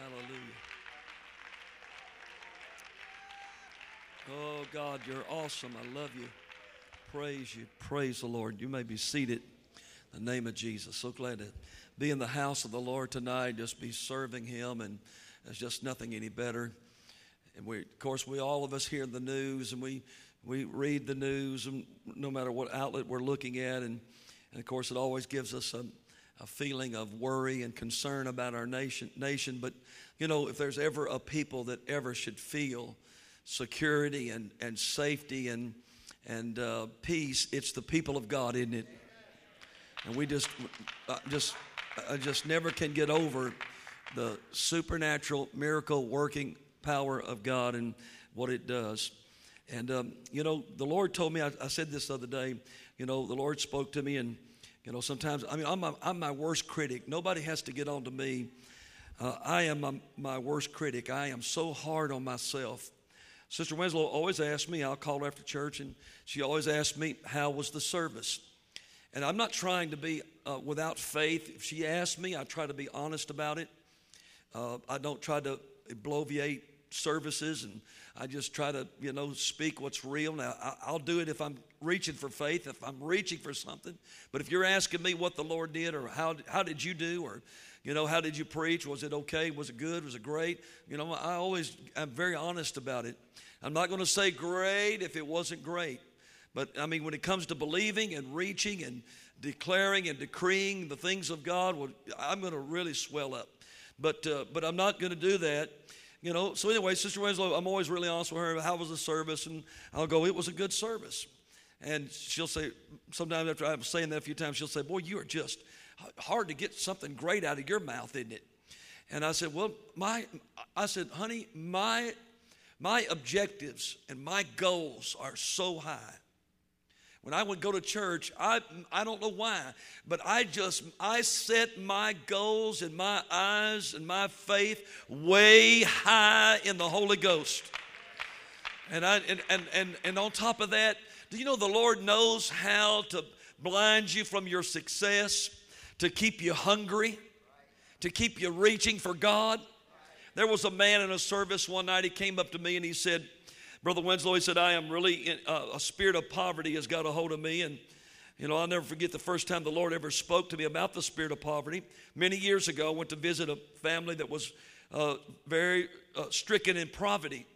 Hallelujah. Oh, God, you're awesome. I love you. Praise you. Praise the Lord. You may be seated in the name of Jesus. So glad to be in the house of the Lord tonight, just be serving Him, and there's just nothing any better. And of course, all of us hear the news, and we read the news, and no matter what outlet we're looking at, and of course, it always gives us a feeling of worry and concern about our nation. But, you know, if there's ever a people that ever should feel security and safety and peace, it's the people of God, isn't it? And we I just never can get over the supernatural miracle working power of God and what it does. And, you know, the Lord told me, I said this the other day, you know, the Lord spoke to me, and, you know, sometimes, I mean, I'm my worst critic. Nobody has to get on to me. I am my worst critic. I am so hard on myself. Sister Winslow always asks me, I'll call her after church, and she always asks me, how was the service? And I'm not trying to be without faith. If she asks me, I try to be honest about it. I don't try to bloviate services, and I just try to, you know, speak what's real. Now, I'll do it if I'm reaching for faith, if I'm reaching for something. But if you're asking me what the Lord did, or how did you do, or, you know, how did you preach? Was it okay? Was it good? Was it great? You know, I'm very honest about it. I'm not going to say great if it wasn't great. But, I mean, when it comes to believing and reaching and declaring and decreeing the things of God, well, I'm going to really swell up. But I'm not going to do that. You know, so anyway, Sister Winslow, I'm always really honest with her. How was the service? And I'll go, it was a good service. And she'll say, sometimes after I'm saying that a few times, she'll say, boy, you are just hard to get something great out of your mouth, isn't it? And I said, well, honey, my objectives and my goals are so high. When I would go to church, I don't know why, but I set my goals and my eyes and my faith way high in the Holy Ghost. And on top of that, do you know the Lord knows how to blind you from your success, to keep you hungry, to keep you reaching for God? There was a man in a service one night. He came up to me and he said, Brother Winslow, he said, I am really, a spirit of poverty has got a hold of me. And, you know, I'll never forget the first time the Lord ever spoke to me about the spirit of poverty. Many years ago, I went to visit a family that was very stricken in poverty,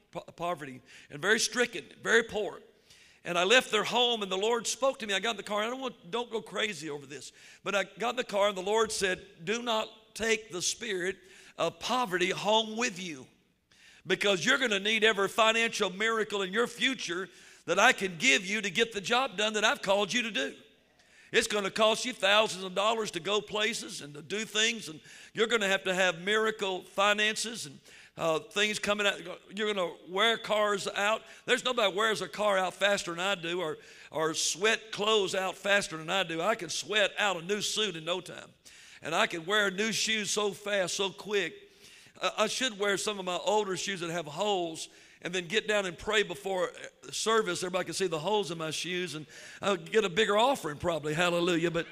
and very stricken, very poor. And I left their home, and the Lord spoke to me. I got in the car. Don't go crazy over this. But I got in the car, and the Lord said, do not take the spirit of poverty home with you, because you're going to need every financial miracle in your future that I can give you to get the job done that I've called you to do. It's going to cost you thousands of dollars to go places and to do things, and you're going to have miracle finances and things coming out. You're going to wear cars out. There's nobody wears a car out faster than I do, or sweat clothes out faster than I do. I can sweat out a new suit in no time, and I can wear new shoes so fast, so quick. I should wear some of my older shoes that have holes and then get down and pray before service. Everybody can see the holes in my shoes, and I'll get a bigger offering probably. Hallelujah. But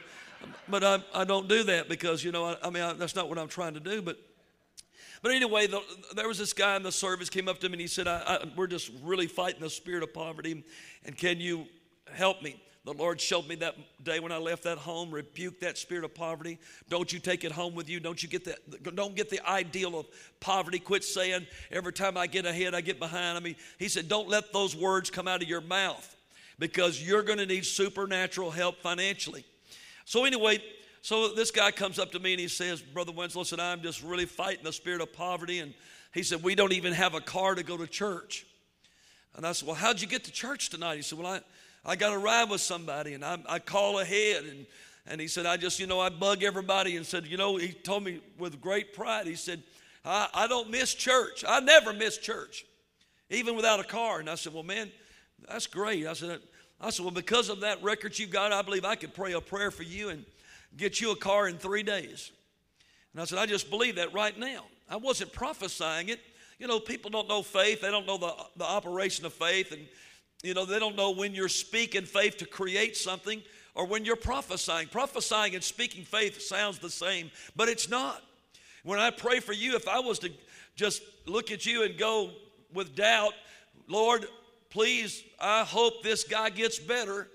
I don't do that because, you know, I mean, that's not what I'm trying to do. But anyway, there was this guy in the service came up to me and he said, we're just really fighting the spirit of poverty, and can you help me? The Lord showed me that day when I left that home, rebuke that spirit of poverty. Don't you take it home with you. Don't get the ideal of poverty. Quit saying every time I get ahead, I get behind. I mean, he said, don't let those words come out of your mouth, because you're going to need supernatural help financially. So anyway, this guy comes up to me and he says, Brother Winslow, said, I'm just really fighting the spirit of poverty. And he said, we don't even have a car to go to church. And I said, well, how'd you get to church tonight? He said, well, I got to ride with somebody, and I call ahead. And he said, I bug everybody, and said, he told me with great pride, he said, I don't miss church. I never miss church, even without a car. And I said, well, man, that's great. I said, well, because of that record you got, I believe I could pray a prayer for you and get you a car in 3 days. And I said, I just believe that right now. I wasn't prophesying it. You know, people don't know faith. They don't know the operation of faith, and you know, they don't know when you're speaking faith to create something or when you're prophesying. Prophesying and speaking faith sounds the same, but it's not. When I pray for you, if I was to just look at you and go with doubt, Lord, please, I hope this guy gets better.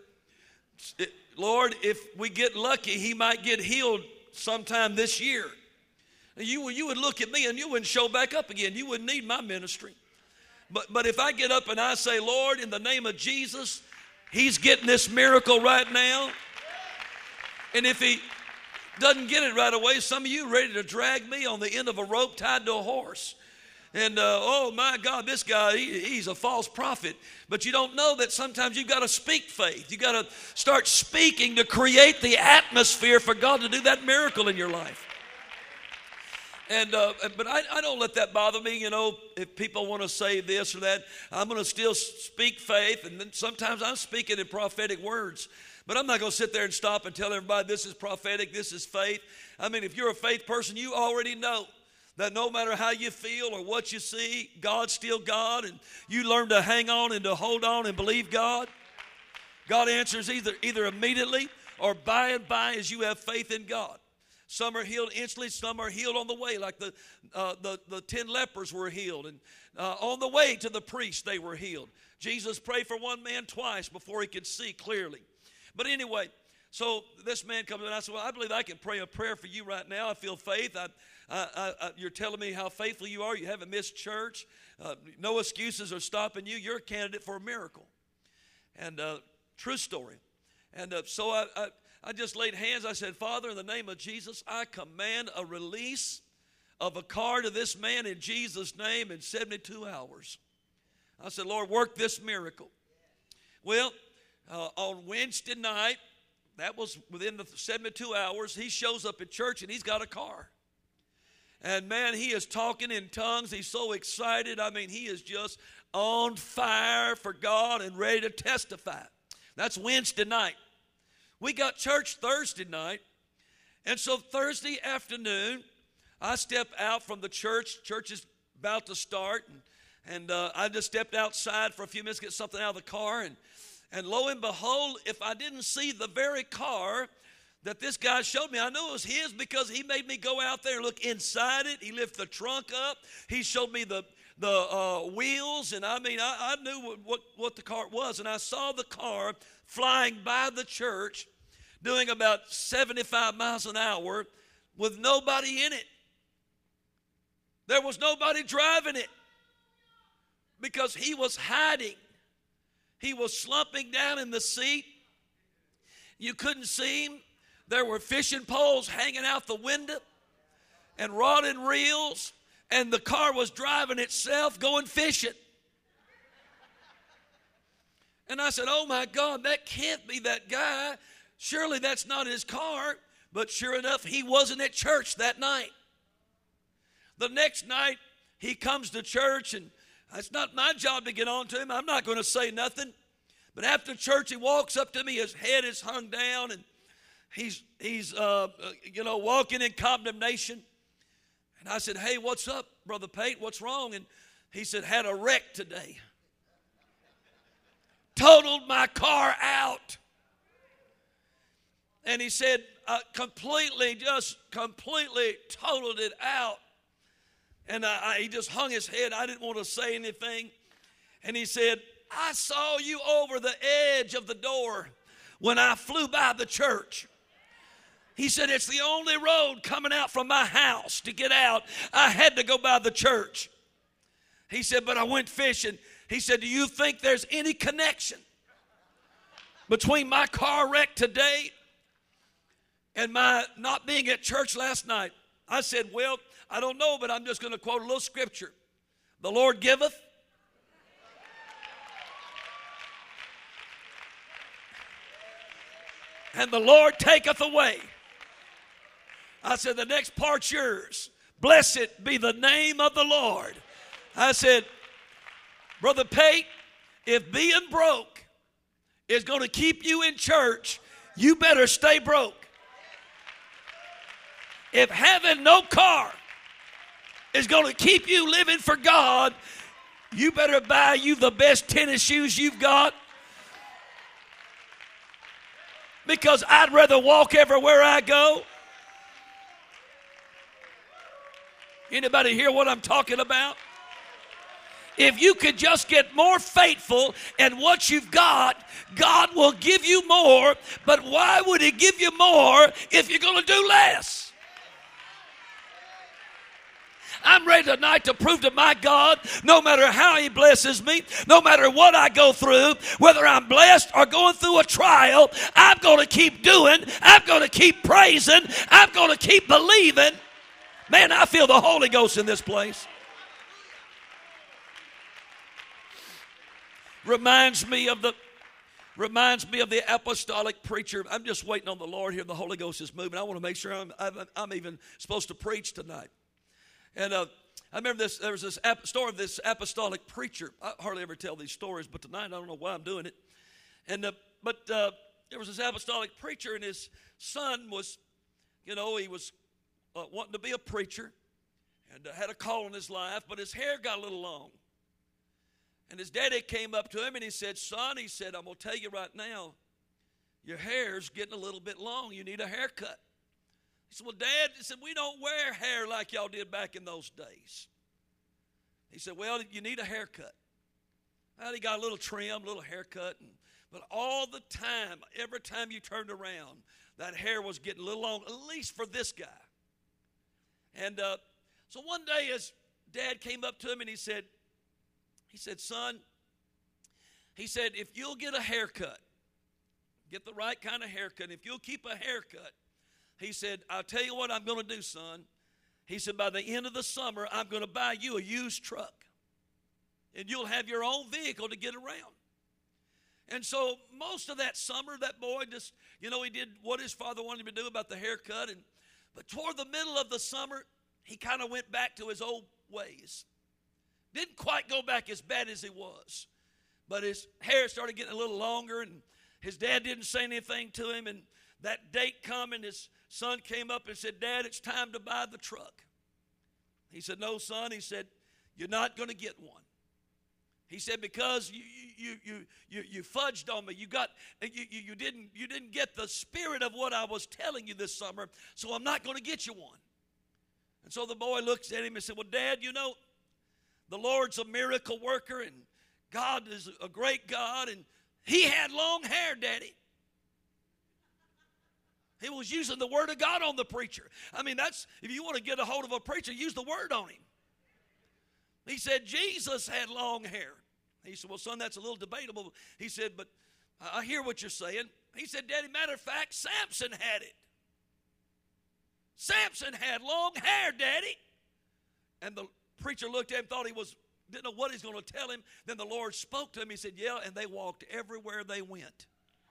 Lord, if we get lucky, he might get healed sometime this year. And you would look at me and you wouldn't show back up again. You wouldn't need my ministry. But if I get up and I say, Lord, in the name of Jesus, he's getting this miracle right now. And if he doesn't get it right away, some of you are ready to drag me on the end of a rope tied to a horse. And, oh, my God, this guy, he's a false prophet. But you don't know that sometimes you've got to speak faith. You've got to start speaking to create the atmosphere for God to do that miracle in your life. And but I don't let that bother me. You know, if people want to say this or that, I'm going to still speak faith. And then sometimes I'm speaking in prophetic words. But I'm not going to sit there and stop and tell everybody this is prophetic, this is faith. I mean, if you're a faith person, you already know that no matter how you feel or what you see, God's still God. And you learn to hang on and to hold on and believe God. God answers either immediately or by and by as you have faith in God. Some are healed instantly, some are healed on the way, like the 10 lepers were healed. And on the way to the priest, they were healed. Jesus prayed for one man twice before he could see clearly. But anyway, so this man comes in and I said, well, I believe I can pray a prayer for you right now. I feel faith. You're telling me how faithful you are. You haven't missed church. No excuses are stopping you. You're a candidate for a miracle. And true story. And so I just laid hands. I said, Father, in the name of Jesus, I command a release of a car to this man in Jesus' name in 72 hours. I said, Lord, work this miracle. Well, on Wednesday night, that was within the 72 hours, he shows up at church and he's got a car. And man, he is talking in tongues. He's so excited. I mean, he is just on fire for God and ready to testify. That's Wednesday night. We got church Thursday night. And so Thursday afternoon, I step out from the church. Church is about to start. And I just stepped outside for a few minutes to get something out of the car. And lo and behold, if I didn't see the very car that this guy showed me, I knew it was his because he made me go out there and look inside it. He lifted the trunk up. He showed me the wheels. And I mean, I knew what the car was. And I saw the car flying by the church doing about 75 miles an hour with nobody in it. There was nobody driving it because he was hiding. He was slumping down in the seat. You couldn't see him. There were fishing poles hanging out the window and rod and reels, and the car was driving itself going fishing. And I said, oh my God, that can't be that guy. Surely that's not his car. But sure enough, he wasn't at church that night. The next night, he comes to church, and it's not my job to get on to him. I'm not going to say nothing. But after church, he walks up to me. His head is hung down, and he's walking in condemnation. And I said, hey, what's up, Brother Pate? What's wrong? And he said, had a wreck today. Totaled my car out. And he said, completely totaled it out. And he just hung his head. I didn't want to say anything. And he said, I saw you over the edge of the door when I flew by the church. He said, it's the only road coming out from my house to get out. I had to go by the church. He said, but I went fishing. He said, do you think there's any connection between my car wreck today and my not being at church last night? I said, well, I don't know, but I'm just going to quote a little scripture. The Lord giveth, and the Lord taketh away. I said, the next part's yours. Blessed be the name of the Lord. I said, Brother Pate, if being broke is going to keep you in church, you better stay broke. If having no car is going to keep you living for God, you better buy you the best tennis shoes you've got. Because I'd rather walk everywhere I go. Anybody hear what I'm talking about? If you could just get more faithful in what you've got, God will give you more. But why would He give you more if you're going to do less? I'm ready tonight to prove to my God, no matter how He blesses me, no matter what I go through, whether I'm blessed or going through a trial, I'm going to keep doing, I'm going to keep praising, I'm going to keep believing. Man, I feel the Holy Ghost in this place. Reminds me of the apostolic preacher. I'm just waiting on the Lord here. The Holy Ghost is moving. I want to make sure I'm even supposed to preach tonight. And I remember there was this story of this apostolic preacher. I hardly ever tell these stories, but tonight I don't know why I'm doing it. And but there was this apostolic preacher, and his son was, he was wanting to be a preacher, and had a call in his life, but his hair got a little long. And his daddy came up to him and he said, "Son," he said, "I'm going to tell you right now, your hair's getting a little bit long. You need a haircut." He said, "Well, Dad," he said, "we don't wear hair like y'all did back in those days." He said, "Well, you need a haircut." Well, he got a little trim, a little haircut. But all the time, every time you turned around, that hair was getting a little long, at least for this guy. And so one day his dad came up to him and he said, "Son," he said, "if you'll get a haircut, get the right kind of haircut, if you'll keep a haircut," he said, "I'll tell you what I'm going to do, son." He said, "By the end of the summer, I'm going to buy you a used truck. And you'll have your own vehicle to get around." And so most of that summer, that boy just, he did what his father wanted him to do about the haircut. But toward the middle of the summer, he kind of went back to his old ways. Didn't quite go back as bad as he was. But his hair started getting a little longer, and his dad didn't say anything to him. And that date come, and his son came up and said, "Dad, it's time to buy the truck." He said, "No, son," he said, "you're not going to get one." He said, "Because you fudged on me. You didn't get the spirit of what I was telling you this summer, so I'm not going to get you one." And so the boy looks at him and said, "Well, Dad, the Lord's a miracle worker, and God is a great God, and He had long hair, Daddy." He was using the Word of God on the preacher. If you want to get a hold of a preacher, use the Word on him. He said, "Jesus had long hair." He said, "Well, son, that's a little debatable." He said, "But I hear what you're saying." He said, "Daddy, matter of fact, Samson had it. Samson had long hair, Daddy." And the preacher looked at him, didn't know what he's going to tell him. Then the Lord spoke to him. He said, "Yeah," and they walked everywhere they went.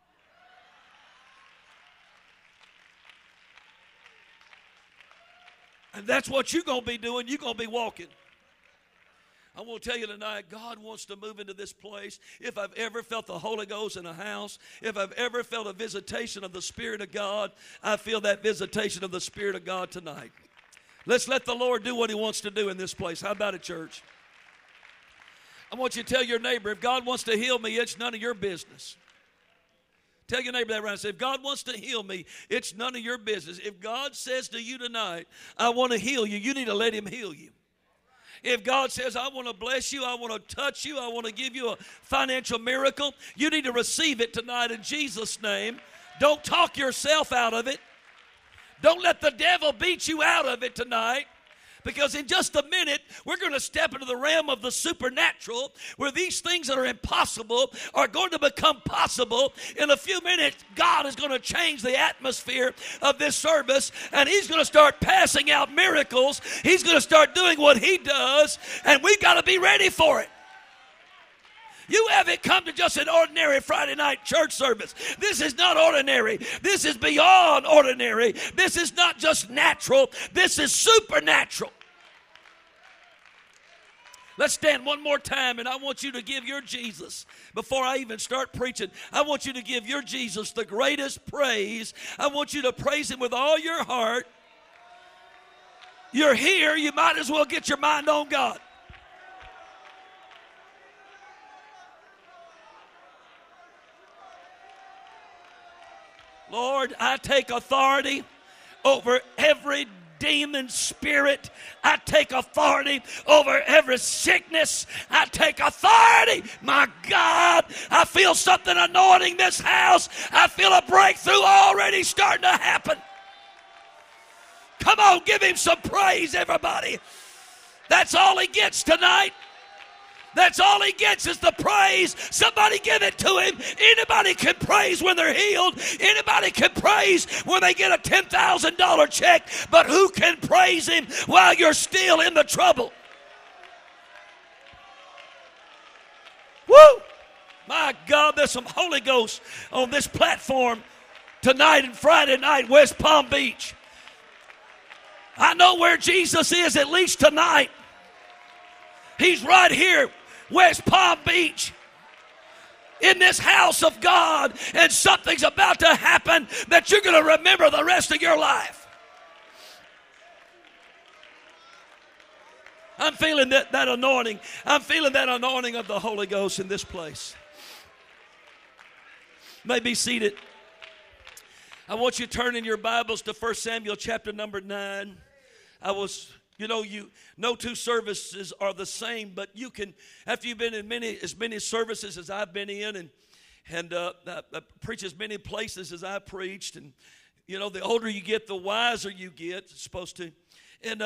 And that's what you're going to be doing. You're going to be walking. I want to tell you tonight, God wants to move into this place. If I've ever felt the Holy Ghost in a house, if I've ever felt a visitation of the Spirit of God, I feel that visitation of the Spirit of God tonight. Let's let the Lord do what He wants to do in this place. How about it, church? I want you to tell your neighbor, if God wants to heal me, it's none of your business. Tell your neighbor that right now. Say, if God wants to heal me, it's none of your business. If God says to you tonight, "I want to heal you," you need to let Him heal you. If God says, "I want to bless you, I want to touch you, I want to give you a financial miracle," you need to receive it tonight in Jesus' name. Don't talk yourself out of it. Don't let the devil beat you out of it tonight. Because in just a minute, we're going to step into the realm of the supernatural, where these things that are impossible are going to become possible. In a few minutes, God is going to change the atmosphere of this service, and He's going to start passing out miracles. He's going to start doing what He does, and we've got to be ready for it. You haven't come to just an ordinary Friday night church service. This is not ordinary. This is beyond ordinary. This is not just natural. This is supernatural. Let's stand one more time, and I want you to give your Jesus, before I even start preaching, I want you to give your Jesus the greatest praise. I want you to praise Him with all your heart. You're here. You might as well get your mind on God. Lord, I take authority over every demon spirit. I take authority over every sickness. I take authority. My God, I feel something anointing this house. I feel a breakthrough already starting to happen. Come on, give him some praise, everybody. That's all he gets tonight. That's all he gets is the praise. Somebody give it to him. Anybody can praise when they're healed. Anybody can praise when they get a $10,000 check. But who can praise him while you're still in the trouble? Woo! My God, there's some Holy Ghost on this platform tonight and Friday night, West Palm Beach. I know where Jesus is, at least tonight. He's right here, West Palm Beach, in this house of God, and something's about to happen that you're going to remember the rest of your life. I'm feeling that anointing. I'm feeling that anointing of the Holy Ghost in this place. You may be seated. I want you to turn in your Bibles to 1 Samuel chapter number 9. No two services are the same, but you can, after you've been in as many services as I've been in, and preach as many places as I preached, and the older you get, the wiser you get. It's supposed to, and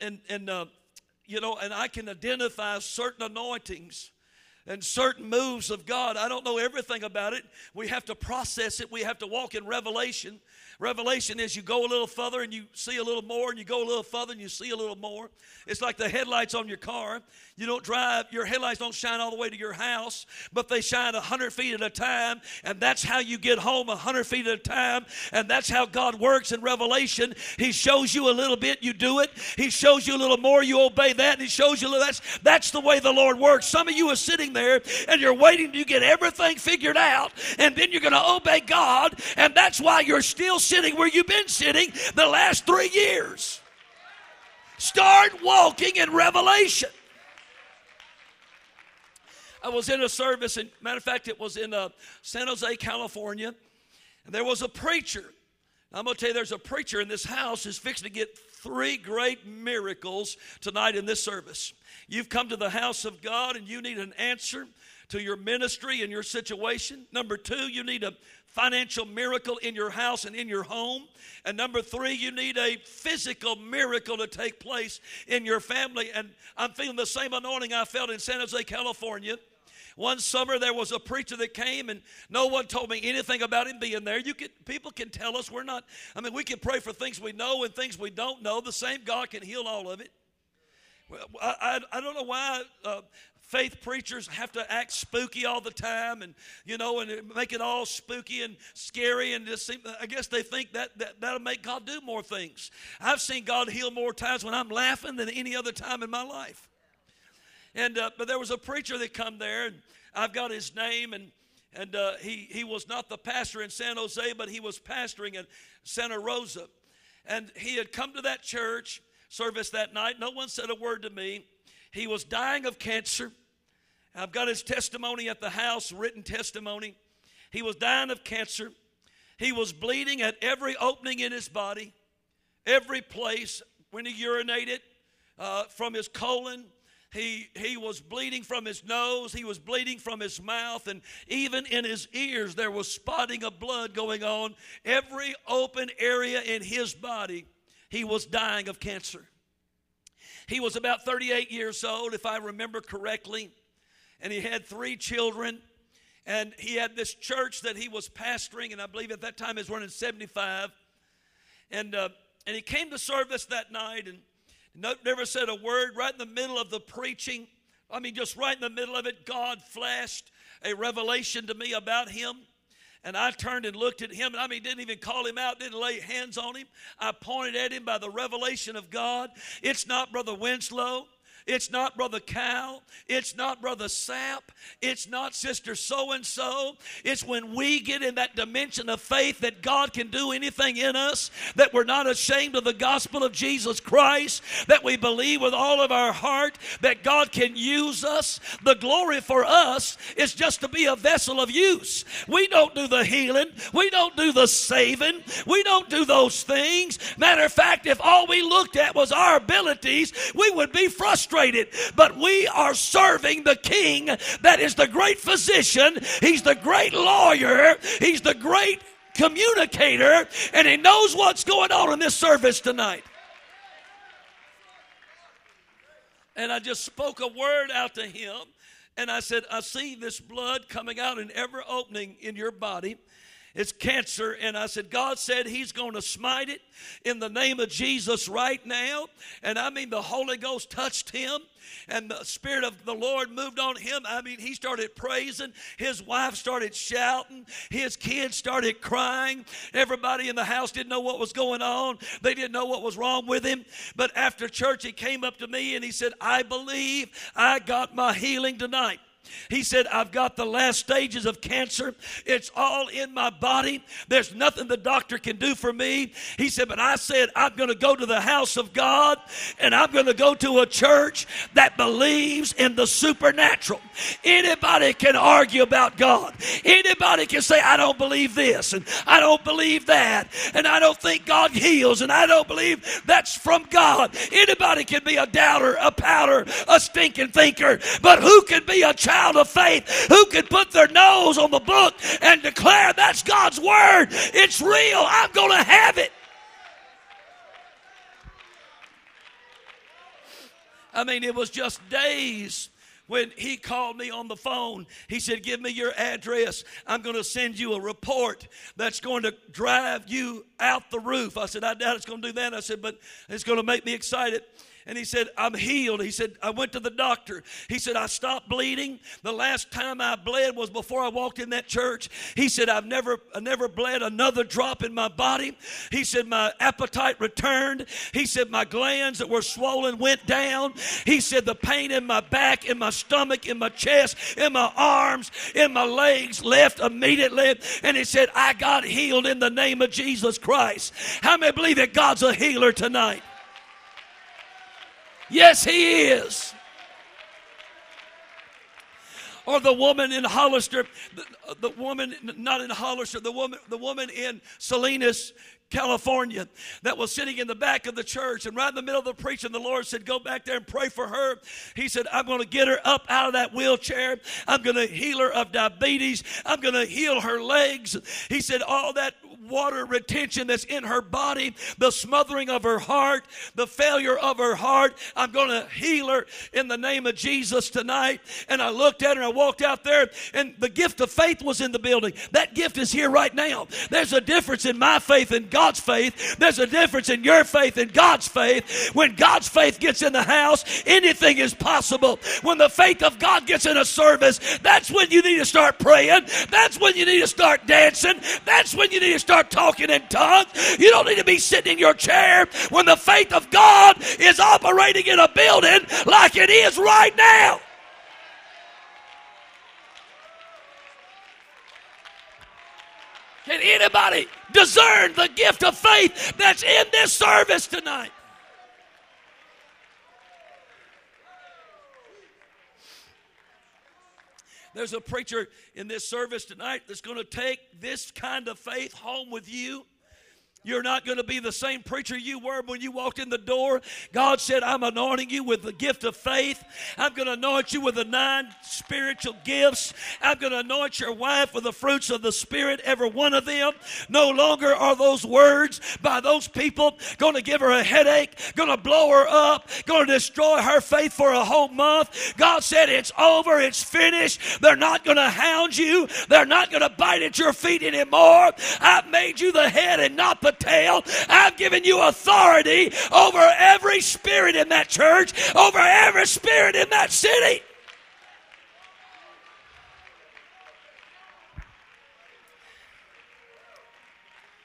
I can identify certain anointings and certain moves of God. I don't know everything about it. We have to process it. We have to walk in revelation. Revelation is you go a little further and you see a little more, and you go a little further and you see a little more. It's like the headlights on your car. You don't drive, your headlights don't shine all the way to your house, but they shine 100 feet at a time, and that's how you get home 100 feet at a time, and that's how God works in Revelation. He shows you a little bit, you do it. He shows you a little more, you obey that, and he shows you a little, that's the way the Lord works. Some of you are sitting there, and you're waiting till you get everything figured out, and then you're going to obey God, and that's why you're still sitting where you've been sitting the last 3 years. Start walking in revelation. I was in a service, and matter of fact, it was in San Jose, California, and there was a preacher. I'm going to tell you, there's a preacher in this house who's fixing to get 3 great miracles tonight in this service. You've come to the house of God, and you need an answer to your ministry and your situation. Number 2, you need a financial miracle in your house and in your home. And number 3, you need a physical miracle to take place in your family. And I'm feeling the same anointing I felt in San Jose, California. One summer there was a preacher that came, and no one told me anything about him being there. People can tell us we can pray for things we know and things we don't know. The same God can heal all of it. Well, I don't know why faith preachers have to act spooky all the time, and make it all spooky and scary, and I guess they think that'll make God do more things. I've seen God heal more times when I'm laughing than any other time in my life. And but there was a preacher that come there, and I've got his name, and he was not the pastor in San Jose, but he was pastoring in Santa Rosa, and he had come to that church service that night. No one said a word to me. He was dying of cancer. I've got his testimony at the house, written testimony. He was dying of cancer. He was bleeding at every opening in his body, every place. When he urinated from his colon, he was bleeding from his nose. He was bleeding from his mouth. And even in his ears, there was spotting of blood going on. Every open area in his body, he was dying of cancer. He was about 38 years old, if I remember correctly. And he had 3 children. And he had this church that he was pastoring. And I believe at that time he was running 75. And he came to service that night and never said a word. Right in the middle of the preaching, just right in the middle of it, God flashed a revelation to me about him. And I turned and looked at him, and didn't even call him out, didn't lay hands on him. I pointed at him by the revelation of God. It's not Brother Winslow. It's not Brother Cal. It's not Brother Sapp. It's not Sister so-and-so. It's when we get in that dimension of faith that God can do anything in us, that we're not ashamed of the gospel of Jesus Christ, that we believe with all of our heart that God can use us. The glory for us is just to be a vessel of use. We don't do the healing. We don't do the saving. We don't do those things. Matter of fact, if all we looked at was our abilities, we would be frustrated. But we are serving the King that is the great physician. He's the great lawyer. He's the great communicator. And he knows what's going on in this service tonight. And I just spoke a word out to him. And I said, I see this blood coming out in every opening in your body. It's cancer. And I said, God said he's going to smite it in the name of Jesus right now. And I mean, the Holy Ghost touched him and the Spirit of the Lord moved on him. I mean, he started praising. His wife started shouting. His kids started crying. Everybody in the house didn't know what was going on. They didn't know what was wrong with him. But after church, he came up to me and he said, I believe I got my healing tonight. He said, I've got the last stages of cancer. It's all in my body. There's nothing the doctor can do for me. He said, but I said, I'm going to go to the house of God and I'm going to go to a church that believes in the supernatural. Anybody can argue about God. Anybody can say, I don't believe this and I don't believe that and I don't think God heals and I don't believe that's from God. Anybody can be a doubter, a powder, a stinking thinker, but who can be a child of faith, who can put their nose on the book and declare that's God's word? It's real. I'm going to have it. I mean, it was just days when he called me on the phone. He said, give me your address. I'm going to send you a report that's going to drive you out the roof. I said, I doubt it's going to do that. I said, but it's going to make me excited. And he said, I'm healed. He said, I went to the doctor. He said, I stopped bleeding. The last time I bled was before I walked in that church. He said, I never bled another drop in my body. He said, my appetite returned. He said, my glands that were swollen went down. He said, the pain in my back, in my stomach, in my chest, in my arms, in my legs left immediately. And he said, I got healed in the name of Jesus Christ. How many believe that God's a healer tonight? Yes, he is. Or the woman in Hollister, the woman, not in Hollister, the woman in Salinas, California, that was sitting in the back of the church, and right in the middle of the preaching, the Lord said, go back there and pray for her. He said, I'm going to get her up out of that wheelchair. I'm going to heal her of diabetes. I'm going to heal her legs. He said, all that water retention that's in her body, the smothering of her heart, the failure of her heart, I'm going to heal her in the name of Jesus tonight. And I looked at her and I walked out there, and the gift of faith was in the building. That gift is here right now. There's a difference in my faith and God's faith. There's a difference in your faith and God's faith. When God's faith gets in the house, anything is possible. When the faith of God gets in a service, that's when you need to start praying. That's when you need to start dancing. That's when you need to start talking in tongues. You don't need to be sitting in your chair when the faith of God is operating in a building like it is right now. Can anybody discern the gift of faith that's in this service tonight? There's a preacher in this service tonight that's going to take this kind of faith home with you. You're not going to be the same preacher you were when you walked in the door. God said, I'm anointing you with the gift of faith. I'm going to anoint you with the 9 spiritual gifts. I'm going to anoint your wife with the fruits of the Spirit, every one of them. No longer are those words by those people going to give her a headache, going to blow her up, going to destroy her faith for a whole month. God said, it's over, it's finished. They're not going to hound you. They're not going to bite at your feet anymore. I've made you the head and not the tail. I've given you authority over every spirit in that church, over every spirit in that city.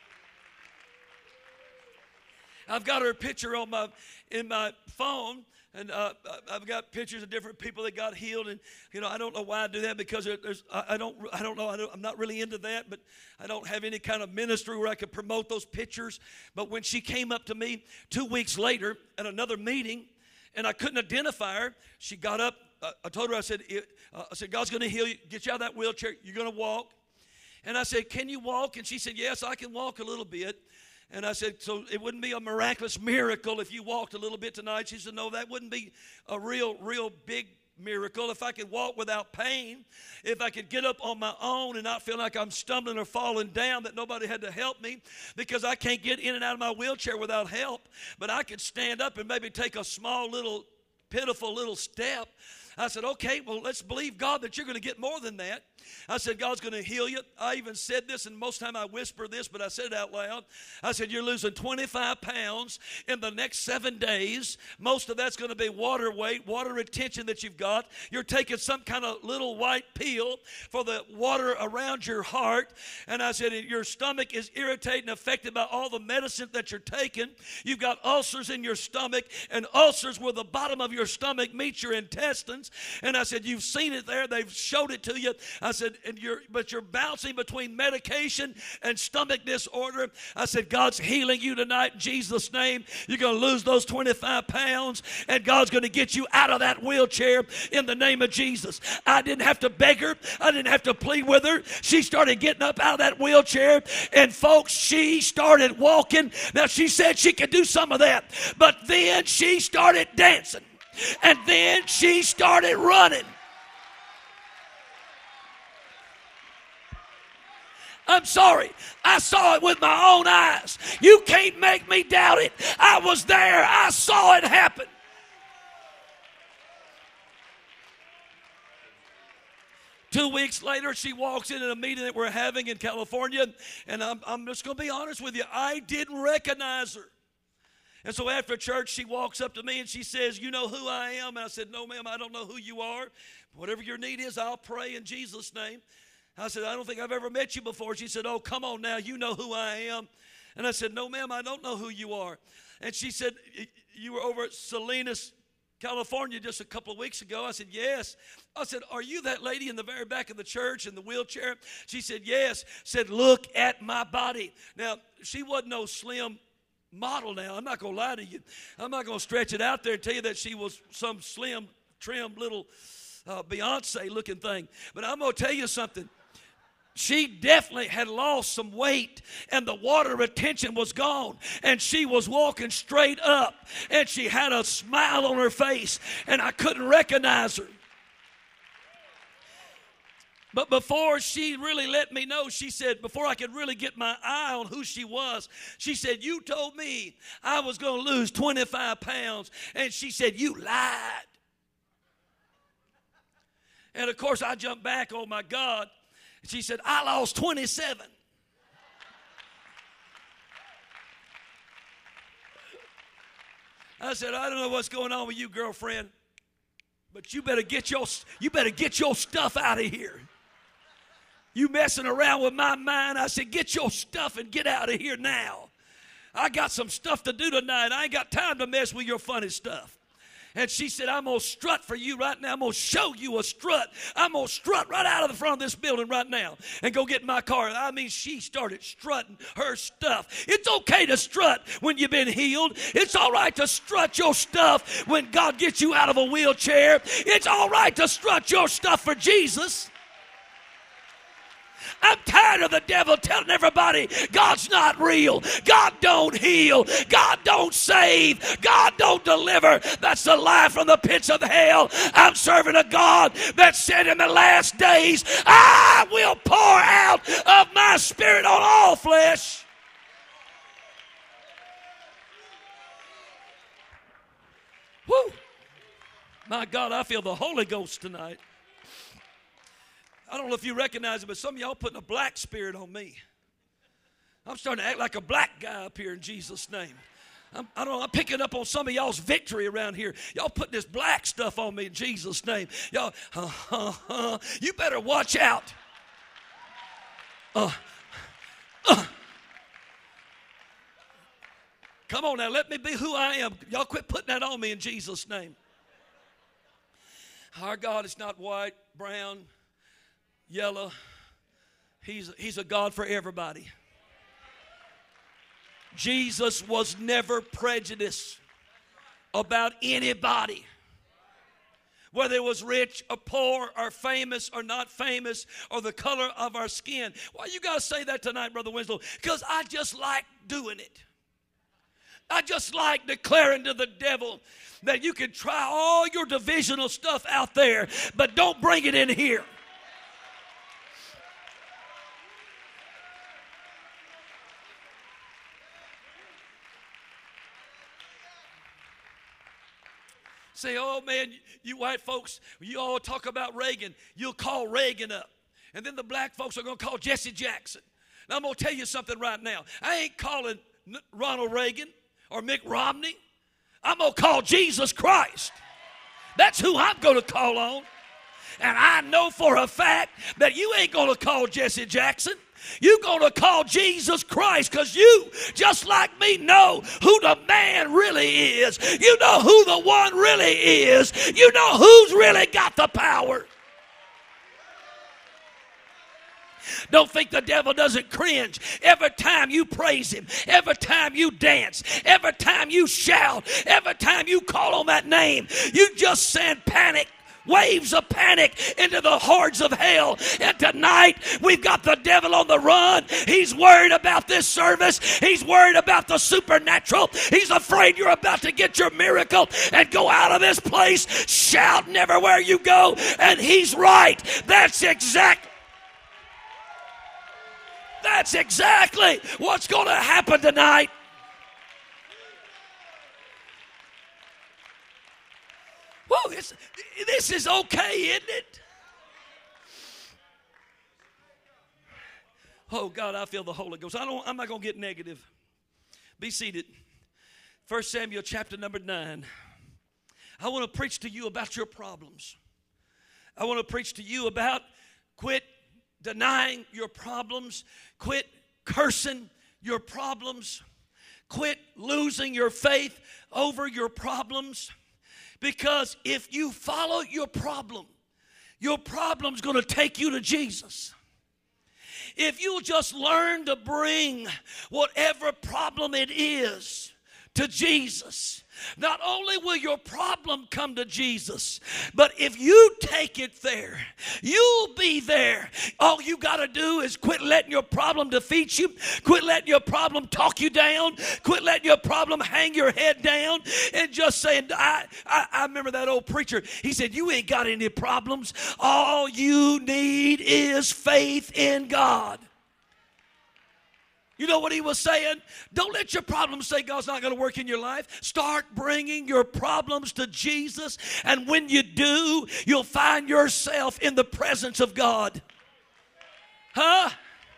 I've got her picture in my phone. And I've got pictures of different people that got healed, and I don't know why I do that, because I don't know. I'm not really into that, but I don't have any kind of ministry where I could promote those pictures. But when she came up to me 2 weeks later at another meeting, and I couldn't identify her, she got up. I told her, I said, God's going to heal you, get you out of that wheelchair. You're going to walk. And I said, can you walk? And she said, yes, I can walk a little bit. And I said, so it wouldn't be a miraculous miracle if you walked a little bit tonight? She said, no, that wouldn't be a real big miracle. If I could walk without pain, if I could get up on my own and not feel like I'm stumbling or falling down, that nobody had to help me, because I can't get in and out of my wheelchair without help. But I could stand up and maybe take a small little, pitiful little step. I said, okay, well, let's believe God that you're going to get more than that. I said, God's going to heal you. I even said this, and most time I whisper this, but I said it out loud. I said, you're losing 25 pounds in the next 7 days. Most of that's going to be water weight, water retention that you've got. You're taking some kind of little white pill for the water around your heart. And I said, your stomach is irritated and affected by all the medicine that you're taking. You've got ulcers in your stomach, and ulcers where the bottom of your stomach meets your intestines. And I said, you've seen it there. They've showed it to you. I said, but you're bouncing between medication and stomach disorder. I said, God's healing you tonight in Jesus' name. You're going to lose those 25 pounds, and God's going to get you out of that wheelchair in the name of Jesus. I didn't have to beg her. I didn't have to plead with her. She started getting up out of that wheelchair, and folks, she started walking. Now, she said she could do some of that, but then she started dancing, and then she started running. I'm sorry. I saw it with my own eyes. You can't make me doubt it. I was there. I saw it happen. Two weeks later, she walks in at a meeting that we're having in California, and I'm just going to be honest with you. I didn't recognize her. And so after church, she walks up to me and she says, you know who I am? And I said, no, ma'am, I don't know who you are. Whatever your need is, I'll pray in Jesus' name. I said, I don't think I've ever met you before. She said, oh, come on now, you know who I am. And I said, no, ma'am, I don't know who you are. And she said, you were over at Salinas, California just a couple of weeks ago. I said, yes. I said, are you that lady in the very back of the church in the wheelchair? She said, yes. Said, look at my body. Now, she wasn't no slim model now. I'm not going to lie to you. I'm not going to stretch it out there and tell you that she was some slim, trim little Beyonce looking thing. But I'm going to tell you something. She definitely had lost some weight, and the water retention was gone, and she was walking straight up, and she had a smile on her face, and I couldn't recognize her. But before she really let me know, she said, before I could really get my eye on who she was, she said, you told me I was going to lose 25 pounds, and she said, you lied. And of course, I jumped back, oh my God. She said, I lost 27. I said, I don't know what's going on with you, girlfriend, but you better get your stuff out of here. You messing around with my mind. I said, get your stuff and get out of here now. I got some stuff to do tonight. I ain't got time to mess with your funny stuff. And she said, I'm going to strut for you right now. I'm going to show you a strut. I'm going to strut right out of the front of this building right now and go get in my car. I mean, she started strutting her stuff. It's okay to strut when you've been healed. It's all right to strut your stuff when God gets you out of a wheelchair. It's all right to strut your stuff for Jesus. I'm tired of the devil telling everybody God's not real. God don't heal. God don't save. God don't deliver. That's a lie from the pits of hell. I'm serving a God that said in the last days, I will pour out of my spirit on all flesh. Woo! My God, I feel the Holy Ghost tonight. I don't know if you recognize it, but some of y'all putting a black spirit on me. I'm starting to act like a black guy up here in Jesus' name. I'm picking up on some of y'all's victory around here. Y'all putting this black stuff on me in Jesus' name. Y'all, you better watch out. Come on now, let me be who I am. Y'all quit putting that on me in Jesus' name. Our God is not white, brown, yellow. He's a God for everybody. Jesus was never prejudiced about anybody, whether it was rich or poor or famous or not famous or the color of our skin. Why you got to say that tonight, Brother Winslow? Because I just like doing it. I just like declaring to the devil that you can try all your divisional stuff out there, but don't bring it in here. Say, oh man, you white folks, you all talk about Reagan. You'll call Reagan up. And then the black folks are going to call Jesse Jackson. Now I'm going to tell you something right now. I ain't calling Ronald Reagan or Mitt Romney. I'm going to call Jesus Christ. That's who I'm going to call on. And I know for a fact that you ain't going to call Jesse Jackson. You're going to call Jesus Christ, because you, just like me, know who the man really is. You know who the one really is. You know who's really got the power. Don't think the devil doesn't cringe every time you praise him, every time you dance, every time you shout, every time you call on that name. You just send panic, waves of panic into the hordes of hell. And tonight we've got the devil on the run. He's worried about this service. He's worried about the supernatural. He's afraid you're about to get your miracle and go out of this place shouting everywhere you go. And he's right. That's exactly what's going to happen tonight. Whoa, this is okay, isn't it? Oh, God, I feel the Holy Ghost. I'm not going to get negative. Be seated. 1 Samuel chapter number 9. I want to preach to you about your problems. I want to preach to you about quit denying your problems. Quit cursing your problems. Quit losing your faith over your problems. Because if you follow your problem's going to take you to Jesus. If you just learn to bring whatever problem it is to Jesus, not only will your problem come to Jesus, but if you take it there, you'll be there. All you got to do is quit letting your problem defeat you. Quit letting your problem talk you down. Quit letting your problem hang your head down and just saying, I remember that old preacher. He said, you ain't got any problems. All you need is faith in God. You know what he was saying? Don't let your problems say God's not going to work in your life. Start bringing your problems to Jesus. And when you do, you'll find yourself in the presence of God. Huh?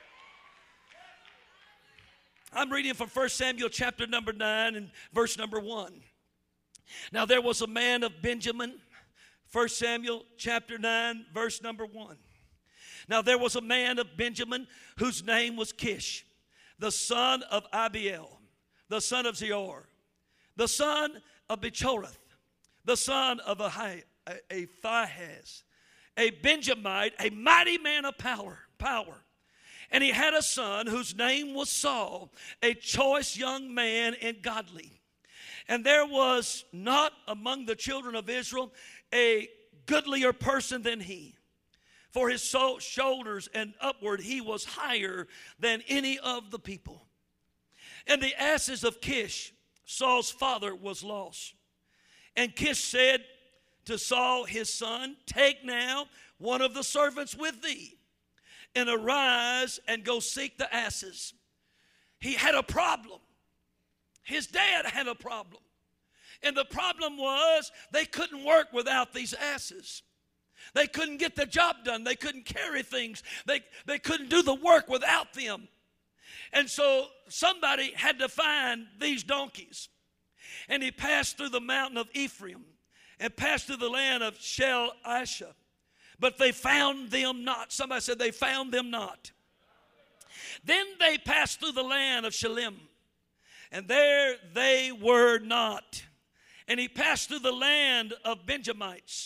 I'm reading from 1 Samuel chapter number 9 and verse number 1. Now there was a man of Benjamin. 1 Samuel chapter 9 verse number 1. Now there was a man of Benjamin whose name was Kish, the son of Abiel, the son of Zeor, the son of Bechoroth, the son of Aphiahaz, a Benjamite, a mighty man of power. And he had a son whose name was Saul, a choice young man and godly. And there was not among the children of Israel a goodlier person than he. For his shoulders and upward he was higher than any of the people. And the asses of Kish, Saul's father, was lost. And Kish said to Saul his son, take now one of the servants with thee, and arise and go seek the asses. He had a problem. His dad had a problem. And the problem was they couldn't work without these asses. They couldn't get the job done. They couldn't carry things. They couldn't do the work without them. And so somebody had to find these donkeys. And he passed through the mountain of Ephraim and passed through the land of Shel-Asha. But they found them not. Somebody said they found them not. Then they passed through the land of Shalem, and there they were not. And he passed through the land of Benjamites,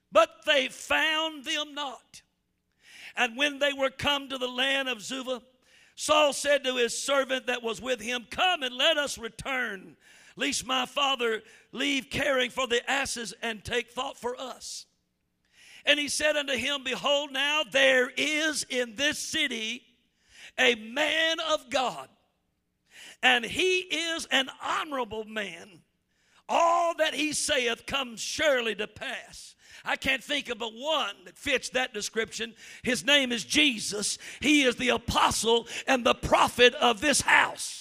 but they found them not. And when they were come to the land of Zupha, Saul said to his servant that was with him, come and let us return, lest my father leave caring for the asses and take thought for us. And he said unto him, behold, now there is in this city a man of God, and he is an honorable man. All that he saith comes surely to pass. I can't think of but one that fits that description. His name is Jesus. He is the apostle and the prophet of this house.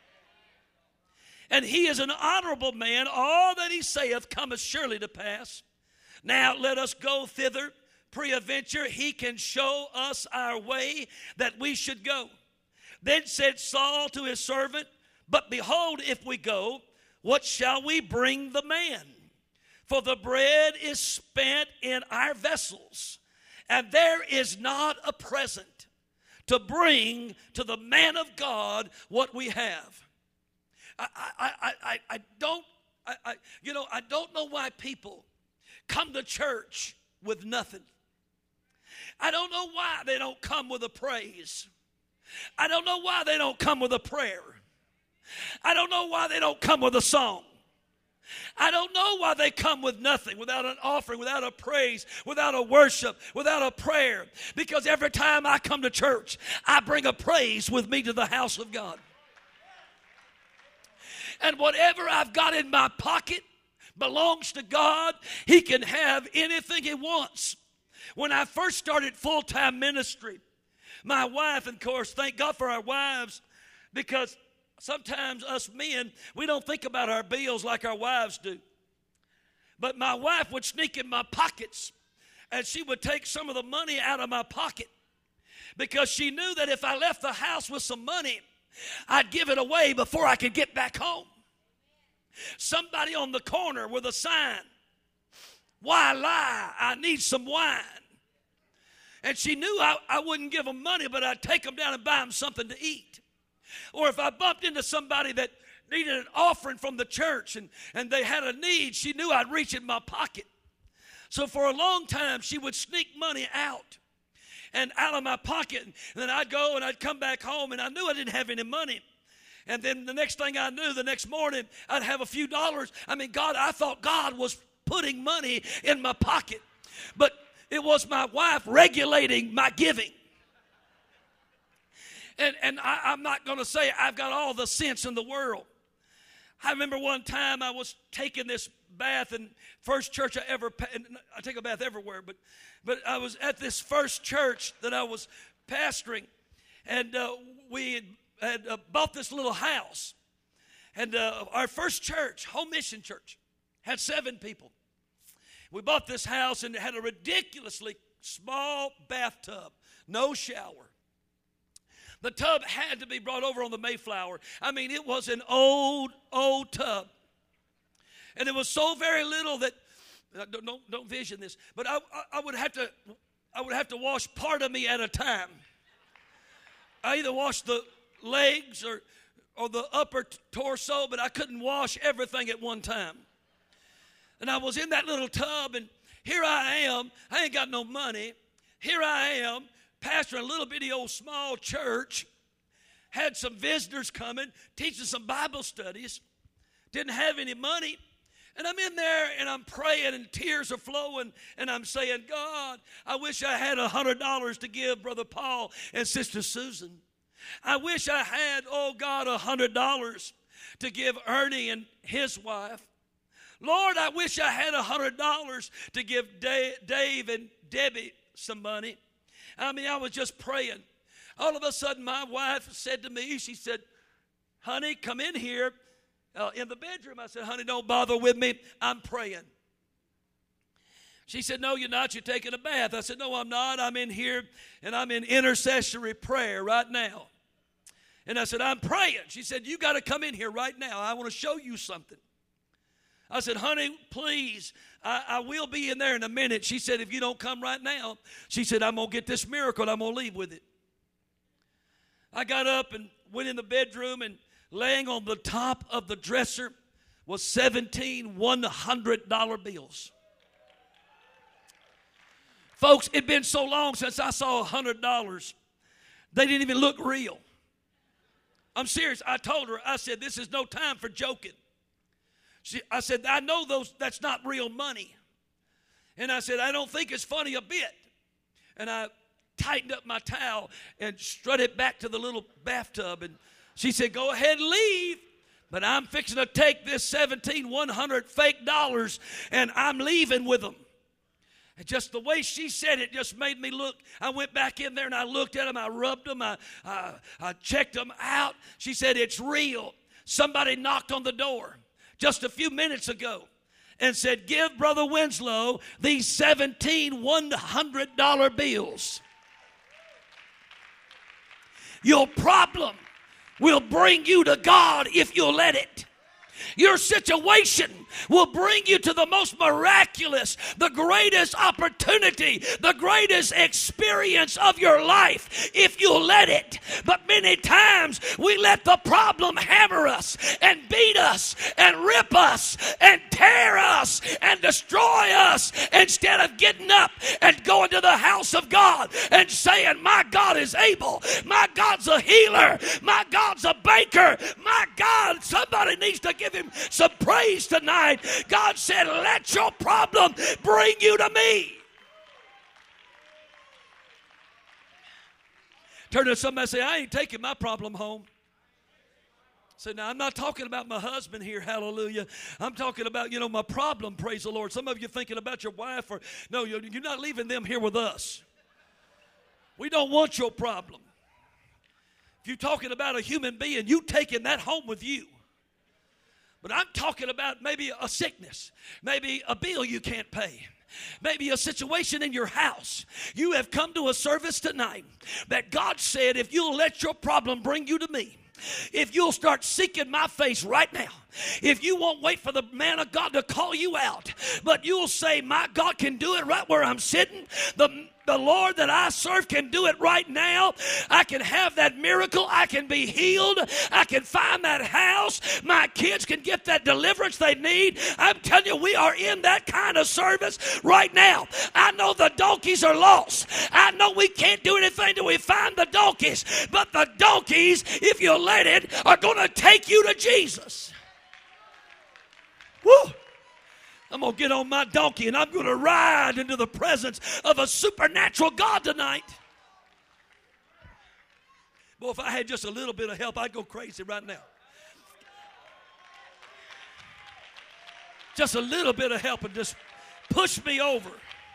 And he is an honorable man. All that he saith cometh surely to pass. Now let us go thither. Peradventure he can show us our way that we should go. Then said Saul to his servant, but behold, if we go, what shall we bring the man? For the bread is spent in our vessels, and there is not a present to bring to the man of God what we have. I don't know why people come to church with nothing. I don't know why they don't come with a praise. I don't know why they don't come with a prayer. I don't know why they don't come with a song. I don't know why they come with nothing, without an offering, without a praise, without a worship, without a prayer. Because every time I come to church, I bring a praise with me to the house of God. And whatever I've got in my pocket belongs to God. He can have anything he wants. When I first started full-time ministry, my wife, and of course, thank God for our wives, because sometimes us men, we don't think about our bills like our wives do. But my wife would sneak in my pockets, and she would take some of the money out of my pocket, because she knew that if I left the house with some money, I'd give it away before I could get back home. Somebody on the corner with a sign, why lie? I need some wine. And she knew I wouldn't give them money, but I'd take them down and buy them something to eat. Or if I bumped into somebody that needed an offering from the church and they had a need, she knew I'd reach in my pocket. So for a long time, she would sneak money out of my pocket. And then I'd go and I'd come back home, and I knew I didn't have any money. And then the next thing I knew, the next morning, I'd have a few dollars. I thought God was putting money in my pocket. But it was my wife regulating my giving. And I'm not going to say I've got all the sense in the world. I remember one time I was taking this bath in first church I take a bath everywhere, but I was at this first church that I was pastoring, and we had bought this little house. And our first church, Home Mission Church, had 7 people. We bought this house, and it had a ridiculously small bathtub, no shower. The tub had to be brought over on the Mayflower. It was an old tub. And it was so very little that, don't vision this, but I would have to wash part of me at a time. I either washed the legs or the upper torso, but I couldn't wash everything at one time. And I was in that little tub, and here I am. I ain't got no money. Here I am, pastoring a little bitty old small church. Had some visitors coming, teaching some Bible studies. Didn't have any money. And I'm in there, and I'm praying, and tears are flowing. And I'm saying, God, I wish I had $100 to give Brother Paul and Sister Susan. I wish I had, oh God, $100 to give Ernie and his wife. Lord, I wish I had $100 to give Dave and Debbie some money. I was just praying. All of a sudden, my wife said to me, she said, honey, come in here in the bedroom. I said, honey, don't bother with me. I'm praying. She said, no, you're not. You're taking a bath. I said, no, I'm not. I'm in here, and I'm in intercessory prayer right now. And I said, I'm praying. She said, you got to come in here right now. I want to show you something. I said, honey, please, I will be in there in a minute. She said, if you don't come right now, she said, I'm going to get this miracle and I'm going to leave with it. I got up and went in the bedroom, and laying on the top of the dresser was 17 $100 bills. Folks, it'd been so long since I saw $100. They didn't even look real. I'm serious. I told her, I said, this is no time for joking. I said, I know that's not real money. And I said, I don't think it's funny a bit. And I tightened up my towel and strutted back to the little bathtub. And she said, go ahead and leave. But I'm fixing to take this 1,100 fake dollars and I'm leaving with them. And just the way she said it just made me look. I went back in there and I looked at them. I rubbed them. I checked them out. She said, it's real. Somebody knocked on the door just a few minutes ago and said, give Brother Winslow these 17 $100 bills. Your problem will bring you to God if you'll let it. Your situation will bring you to the most miraculous, the greatest opportunity, the greatest experience of your life if you let it. But many times we let the problem hammer us and beat us and rip us and tear us and destroy us instead of getting up and going to the house of God and saying, my God is able, my God's a healer, my God's a baker, my God. Somebody needs to give him some praise tonight. God said, let your problem bring you to me. Turn to somebody and say, I ain't taking my problem home. So now I'm not talking about my husband here, hallelujah. I'm talking about, my problem, praise the Lord. Some of you thinking about your wife, or no, you're not leaving them here with us. We don't want your problem. If you're talking about a human being, you taking that home with you. But I'm talking about maybe a sickness, maybe a bill you can't pay, maybe a situation in your house. You have come to a service tonight that God said, if you'll let your problem bring you to me, if you'll start seeking my face right now, if you won't wait for the man of God to call you out, but you'll say, my God can do it right where I'm sitting. The Lord that I serve can do it right now. I can have that miracle. I can be healed. I can find that house. My kids can get that deliverance they need. I'm telling you, we are in that kind of service right now. I know the donkeys are lost. I know we can't do anything till we find the donkeys. But the donkeys, if you let it, are going to take you to Jesus. Woo! I'm going to get on my donkey and I'm going to ride into the presence of a supernatural God tonight. Boy, if I had just a little bit of help, I'd go crazy right now. Just a little bit of help and just push me over.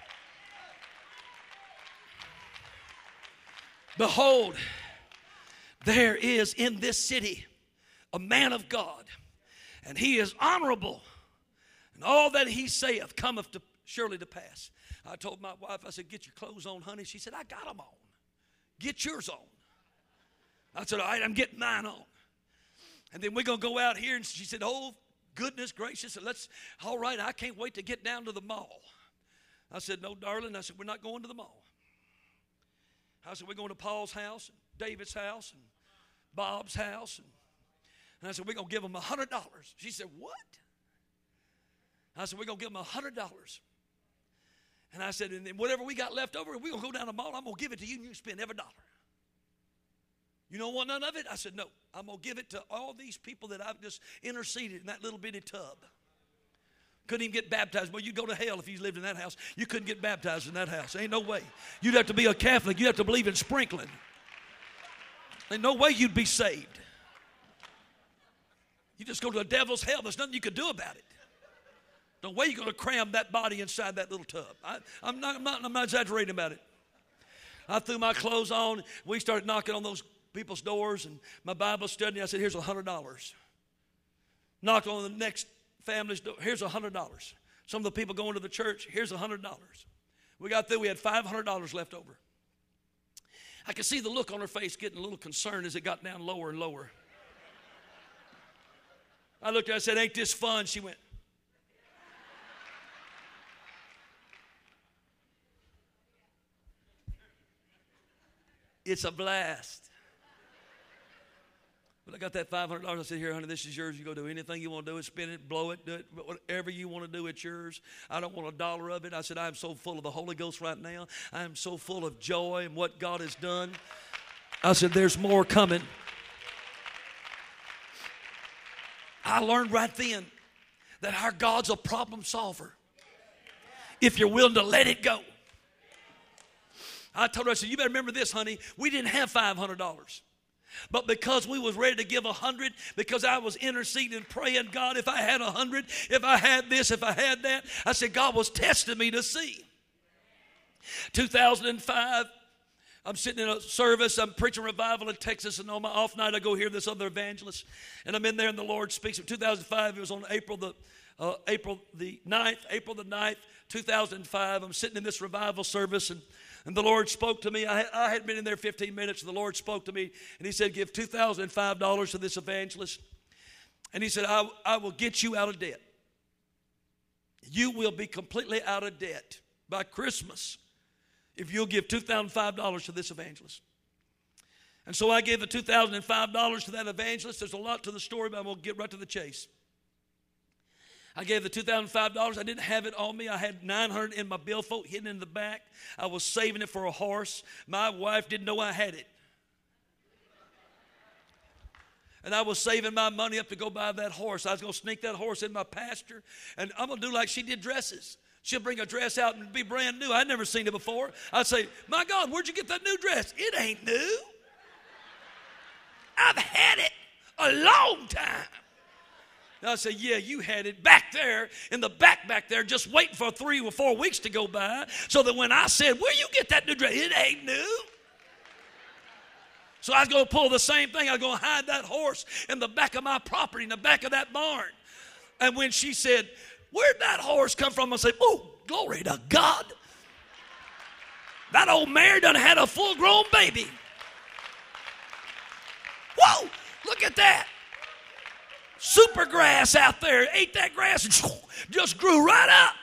Behold, there is in this city a man of God, and he is honorable. And all that he saith cometh surely to pass. I told my wife, I said, get your clothes on, honey. She said, I got them on. Get yours on. I said, all right, I'm getting mine on. And then we're going to go out here. And she said, oh, goodness gracious. All right, I can't wait to get down to the mall. I said, no, darling. I said, we're not going to the mall. I said, we're going to Paul's house, and David's house, and Bob's house. And I said, we're going to give them $100. She said, what? I said, we're going to give them $100. And I said, and then whatever we got left over, we're going to go down the mall. I'm going to give it to you, and you spend every dollar. You don't want none of it? I said, no. I'm going to give it to all these people that I've just interceded in that little bitty tub. Couldn't even get baptized. Well, you'd go to hell if you lived in that house. You couldn't get baptized in that house. Ain't no way. You'd have to be a Catholic. You'd have to believe in sprinkling. Ain't no way you'd be saved. You just go to the devil's hell. There's nothing you could do about it. No way you're going to cram that body inside that little tub. I'm not exaggerating about it. I threw my clothes on. We started knocking on those people's doors, and my Bible study. I said, here's $100. Knocked on the next family's door. Here's $100. Some of the people going to the church, here's $100. We got through. We had $500 left over. I could see the look on her face getting a little concerned as it got down lower and lower. I looked at her and said, ain't this fun? She went, it's a blast. But I got that $500. I said, here, honey, this is yours. You go do anything you want to do it, spend it, blow it, do it, whatever you want to do, it's yours. I don't want a dollar of it. I said, I am so full of the Holy Ghost right now. I am so full of joy and what God has done. I said, there's more coming. I learned right then that our God's a problem solver if you're willing to let it go. I told her, I said, you better remember this, honey. We didn't have $500. But because we was ready to give 100, because I was interceding, praying, God, if I had 100, if I had this, if I had that, I said, God was testing me to see. 2005, I'm sitting in a service, I'm preaching revival in Texas, and on my off night I go hear this other evangelist, and I'm in there and the Lord speaks. In 2005, it was on April the 9th, 2005. I'm sitting in this revival service, and the Lord spoke to me. I had been in there 15 minutes. And the Lord spoke to me, and he said, give $2,005 to this evangelist. And he said, I will get you out of debt. You will be completely out of debt by Christmas if you'll give $2,005 to this evangelist. And so I gave the $2,005 to that evangelist. There's a lot to the story, but I'm going to get right to the chase. I gave the $2,005. I didn't have it on me. I had $900 in my billfold hidden in the back. I was saving it for a horse. My wife didn't know I had it. And I was saving my money up to go buy that horse. I was going to sneak that horse in my pasture. And I'm going to do like she did dresses. She'll bring a dress out and be brand new. I'd never seen it before. I'd say, my God, where'd you get that new dress? It ain't new. I've had it a long time. And I said, yeah, you had it back there, in the back there, just waiting for 3 or 4 weeks to go by, so that when I said, where you get that new dress? It ain't new. So I was going to pull the same thing. I was going to hide that horse in the back of my property, in the back of that barn. And when she said, where'd that horse come from? I said, oh, glory to God. That old mare done had a full-grown baby. Whoa, look at that. Super grass out there, ate that grass and just grew right up.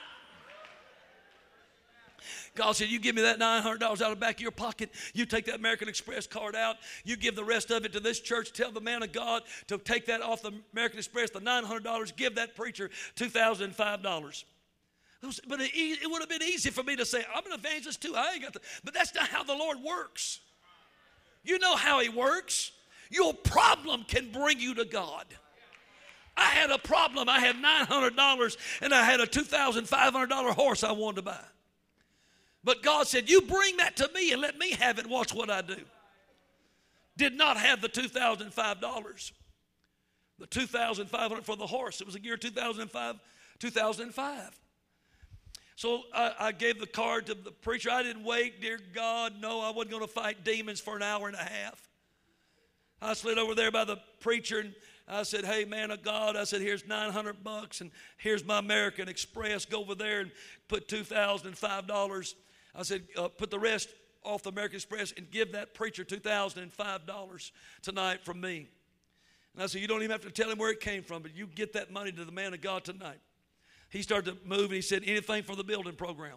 God said, you give me that $900 out of the back of your pocket. You take that American Express card out. You give the rest of it to this church. Tell the man of God to take that off the American Express, the $900. Give that preacher $2,005. But it would have been easy for me to say, I'm an evangelist too. I ain't got but that's not how the Lord works. You know how he works. Your problem can bring you to God. I had a problem. I had $900 and I had a $2,500 horse I wanted to buy. But God said, you bring that to me and let me have it. Watch what I do. Did not have the $2,005. The $2,500 for the horse. It was the year 2005. So I gave the card to the preacher. I didn't wait, dear God. No, I wasn't going to fight demons for an hour and a half. I slid over there by the preacher and I said, hey, man of God, I said, here's $900 and here's my American Express. Go over there and put $2,005. I said, put the rest off the American Express and give that preacher $2,005 tonight from me. And I said, you don't even have to tell him where it came from, but you get that money to the man of God tonight. He started to move and he said, anything for the building program.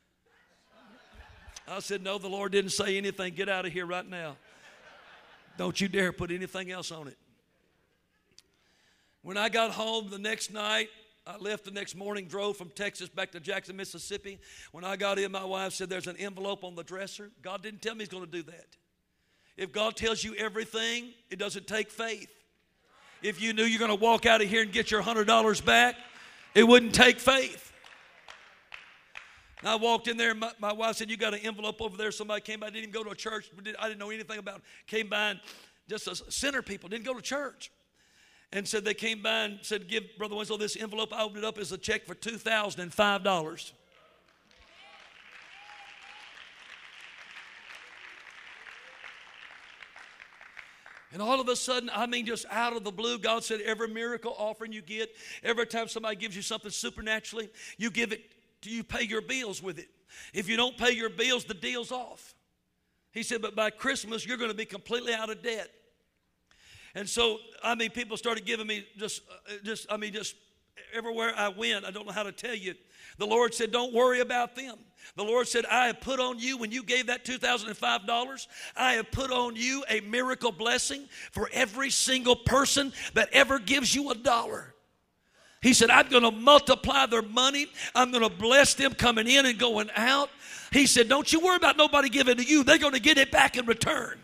I said, no, the Lord didn't say anything. Get out of here right now. Don't you dare put anything else on it. When I got home the next night, I left the next morning, drove from Texas back to Jackson, Mississippi. When I got in, my wife said, there's an envelope on the dresser. God didn't tell me he's going to do that. If God tells you everything, it doesn't take faith. If you knew you're going to walk out of here and get your $100 back, it wouldn't take faith. And I walked in there, and my wife said, you got an envelope over there. Somebody came by, didn't even go to a church. I didn't know anything about it. Came by and just a sinner people, didn't go to church. And said they came by and said, give Brother Winslow this envelope. I opened it up as a check for $2,005. And all of a sudden, I mean, just out of the blue, God said, every miracle offering you get, every time somebody gives you something supernaturally, you give it, you pay your bills with it. If you don't pay your bills, the deal's off. He said, but by Christmas, you're going to be completely out of debt. And so, I mean, people started giving me just everywhere I went, I don't know how to tell you, the Lord said, don't worry about them. The Lord said, I have put on you, when you gave that $2,005, I have put on you a miracle blessing for every single person that ever gives you $1. He said, I'm going to multiply their money. I'm going to bless them coming in and going out. He said, don't you worry about nobody giving to you. They're going to get it back in return.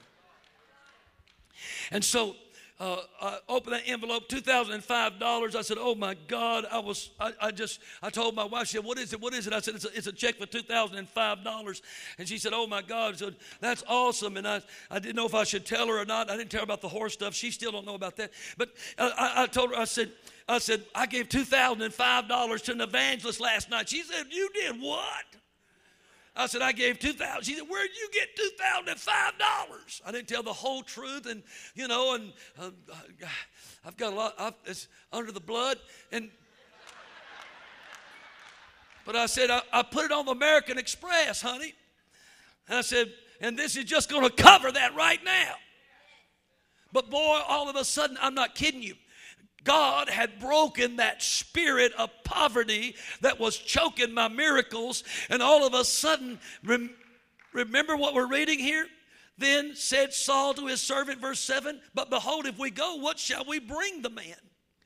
And so I opened that envelope, $2,005. I said, oh my God. I told my wife, she said, what is it? What is it? I said, it's a check for $2,005. And she said, oh my God. I said, that's awesome. And I didn't know if I should tell her or not. I didn't tell her about the horse stuff. She still don't know about that. But I told her, I said, I gave $2,005 to an evangelist last night. She said, you did what? I said, I gave $2,000. She said, where'd you get $2,005? I didn't tell the whole truth, and I've got a lot. It's under the blood, but I said, I put it on the American Express, honey. And I said, and this is just going to cover that right now. But boy, all of a sudden, I'm not kidding you, God had broken that spirit of poverty that was choking my miracles. And all of a sudden, remember what we're reading here? Then said Saul to his servant, verse 7, but behold, if we go, what shall we bring the man?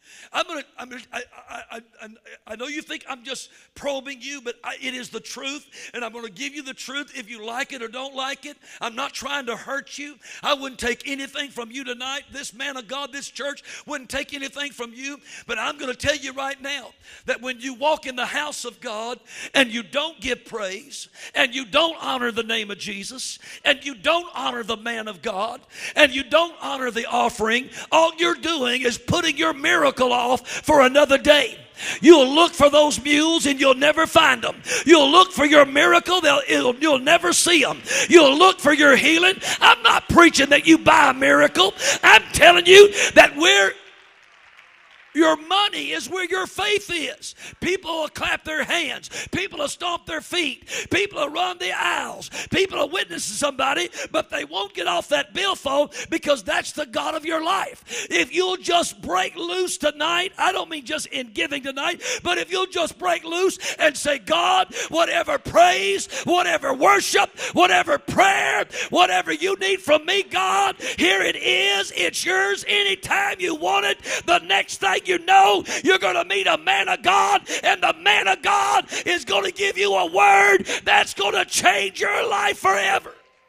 I know you think I'm just probing you, but it is the truth, and I'm going to give you the truth if you like it or don't like it. I'm not trying to hurt you. I wouldn't take anything from you tonight. This man of God, this church wouldn't take anything from you, but I'm going to tell you right now that when you walk in the house of God and you don't give praise and you don't honor the name of Jesus and you don't honor the man of God and you don't honor the offering, all you're doing is putting your miracle off for another day. You'll look for those mules and you'll never find them. You'll look for your miracle, you'll never see them. You'll look for your healing. I'm not preaching that you buy a miracle. I'm telling you that where your money is where your faith is. People will clap their hands. People will stomp their feet. People will run the aisles. People will witness to somebody, but they won't get off that billfold because that's the God of your life. If you'll just break loose tonight, I don't mean just in giving tonight, but if you'll just break loose and say, God, whatever praise, whatever worship, whatever prayer, whatever you need from me, God, here it is. It's yours anytime you want it. The next thing you know, you're going to meet a man of God, and the man of God is going to give you a word that's going to change your life forever.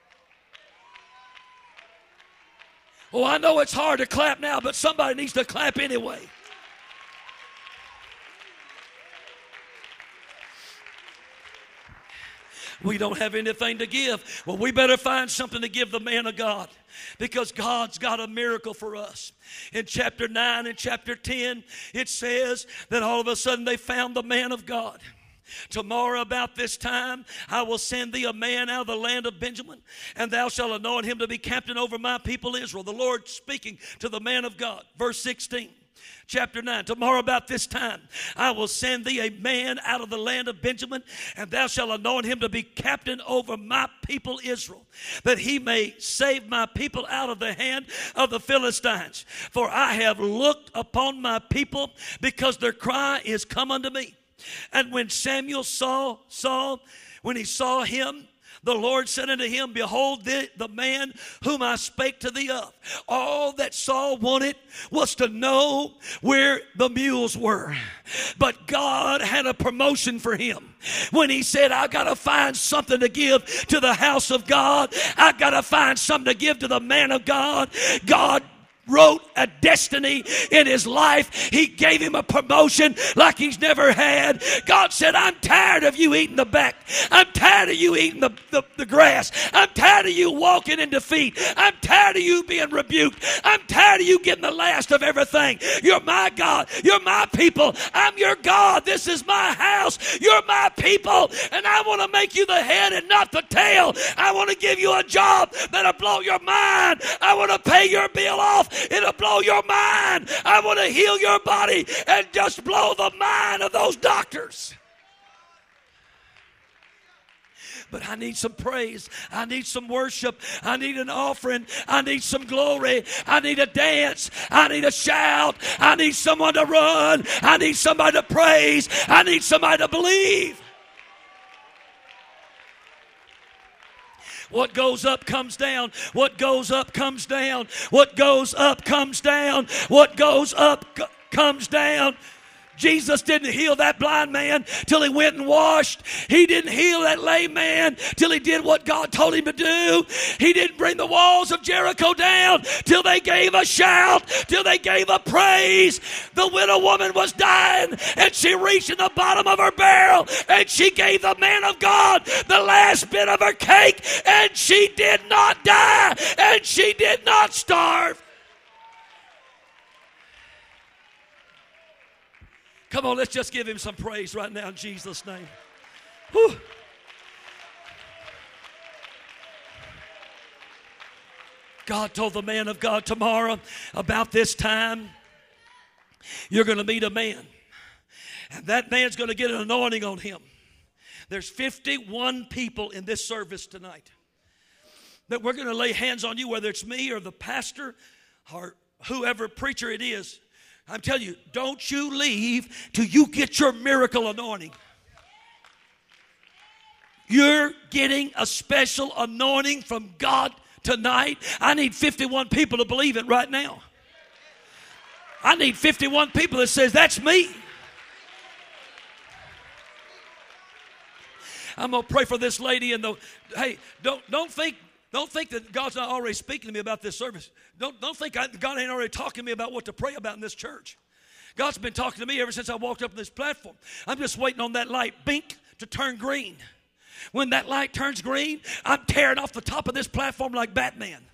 Oh, I know it's hard to clap now, but somebody needs to clap anyway. We don't have anything to give. Well, we better find something to give the man of God, because God's got a miracle for us. In chapter 9 and chapter 10, it says that all of a sudden they found the man of God. Tomorrow about this time I will send thee a man out of the land of Benjamin, and thou shalt anoint him to be captain over my people Israel. The Lord speaking to the man of God. Verse 16. Chapter 9, tomorrow about this time, I will send thee a man out of the land of Benjamin, and thou shalt anoint him to be captain over my people Israel, that he may save my people out of the hand of the Philistines. For I have looked upon my people, because their cry is come unto me. And when Samuel saw Saul, when he saw him, the Lord said unto him, behold, the man whom I spake to thee of. All that Saul wanted was to know where the mules were. But God had a promotion for him. When he said, I've got to find something to give to the house of God. I've got to find something to give to the man of God. God wrote a destiny in his life. He gave him a promotion like he's never had. God said, I'm tired of you eating the back. I'm tired of you eating the grass. I'm tired of you walking in defeat. I'm tired of you being rebuked. I'm tired of you getting the last of everything. You're my God. You're my people. I'm your God. This is my house. You're my people. And I want to make you the head and not the tail. I want to give you a job that'll blow your mind. I want to pay your bill off. It'll blow your mind. I want to heal your body and just blow the mind of those doctors. But I need some praise. I need some worship. I need an offering. I need some glory. I need a dance. I need a shout. I need someone to run. I need somebody to praise. I need somebody to believe. What goes up comes down. What goes up comes down. What goes up comes down. What goes up comes down. Jesus didn't heal that blind man till he went and washed. He didn't heal that lame man till he did what God told him to do. He didn't bring the walls of Jericho down till they gave a shout, till they gave a praise. The widow woman was dying, and she reached in the bottom of her barrel, and she gave the man of God the last bit of her cake, and she did not die, and she did not starve. Come on, let's just give him some praise right now in Jesus' name. Whew. God told the man of God tomorrow, about this time, you're going to meet a man. And that man's going to get an anointing on him. There's 51 people in this service tonight that we're going to lay hands on you, whether it's me or the pastor or whoever preacher it is. I'm telling you, don't you leave till you get your miracle anointing. You're getting a special anointing from God tonight. I need 51 people to believe it right now. I need 51 people that says, that's me. I'm going to pray for this lady. Hey, don't think that God's not already speaking to me about this service. Don't think God ain't already talking to me about what to pray about in this church. God's been talking to me ever since I walked up on this platform. I'm just waiting on that light, bink, to turn green. When that light turns green, I'm tearing off the top of this platform like Batman.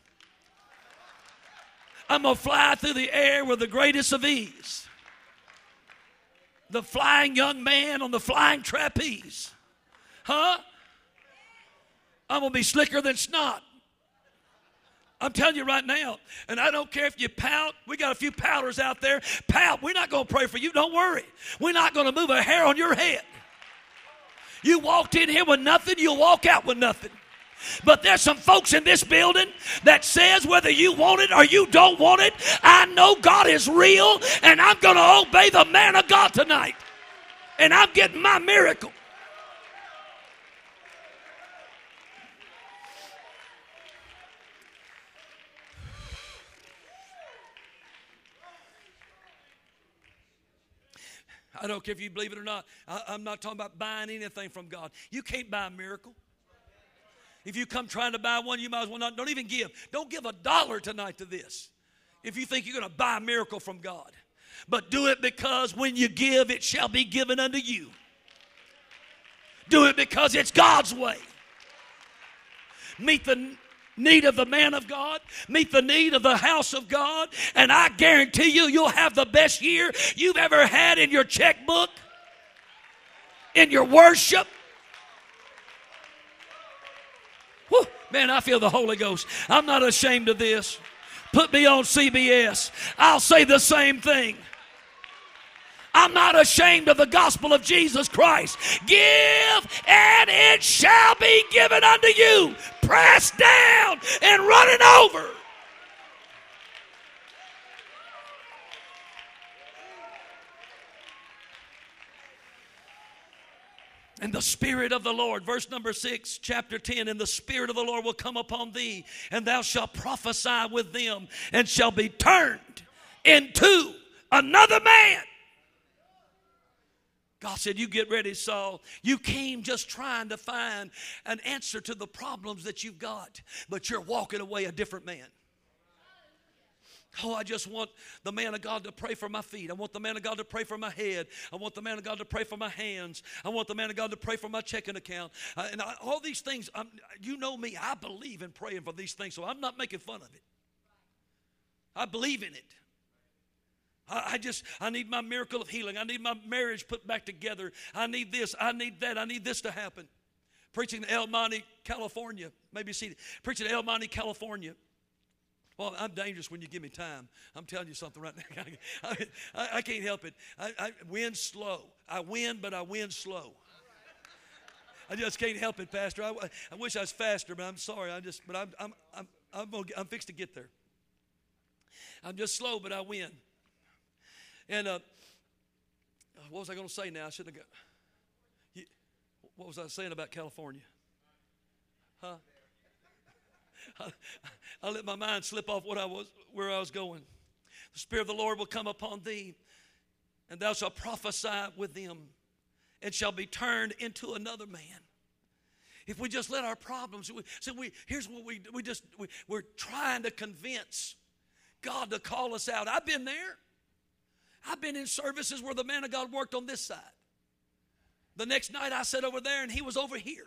I'm going to fly through the air with the greatest of ease. The flying young man on the flying trapeze. Huh? I'm going to be slicker than snot. I'm telling you right now. And I don't care if you pout. We got a few pouters out there. Pout. We're not going to pray for you. Don't worry. We're not going to move a hair on your head. You walked in here with nothing. You'll walk out with nothing. But there's some folks in this building that says whether you want it or you don't want it, I know God is real, and I'm going to obey the man of God tonight. And I'm getting my miracle. I don't care if you believe it or not. I'm not talking about buying anything from God. You can't buy a miracle. If you come trying to buy one, you might as well not. Don't even give. Don't give $1 tonight to this if you think you're going to buy a miracle from God. But do it because when you give, it shall be given unto you. Do it because it's God's way. Meet the need of the man of God. Meet the need of the house of God. And I guarantee you, you'll have the best year you've ever had in your checkbook, in your worship. Whew, man, I feel the Holy Ghost. I'm not ashamed of this. Put me on CBS. I'll say the same thing. I'm not ashamed of the gospel of Jesus Christ. Give, and it shall be given unto you. Pressed down and running over. And the Spirit of the Lord, verse number 6, chapter 10, and the Spirit of the Lord will come upon thee, and thou shalt prophesy with them, and shall be turned into another man. God said, you get ready, Saul. You came just trying to find an answer to the problems that you've got, but you're walking away a different man. Oh, I just want the man of God to pray for my feet. I want the man of God to pray for my head. I want the man of God to pray for my hands. I want the man of God to pray for my checking account. All these things, you know me, I believe in praying for these things, so I'm not making fun of it. I believe in it. I need my miracle of healing. I need my marriage put back together. I need this. I need that. I need this to happen. Preaching in El Monte, California. Maybe see it. Preaching in El Monte, California. Well, I'm dangerous when you give me time. I'm telling you something right now. I can't help it. I win slow. I win, but I win slow. I just can't help it, Pastor. I wish I was faster, but I'm sorry. I'm fixed to get there. I'm just slow, but I win. And what was I going to say now? I shouldn't have got. What was I saying about California? Huh? I let my mind slip off where I was going. The Spirit of the Lord will come upon thee, and thou shalt prophesy with them, and shall be turned into another man. If we just let our problems, here's what we're trying to convince God to call us out. I've been there. I've been in services where the man of God worked on this side. The next night I sat over there and he was over here.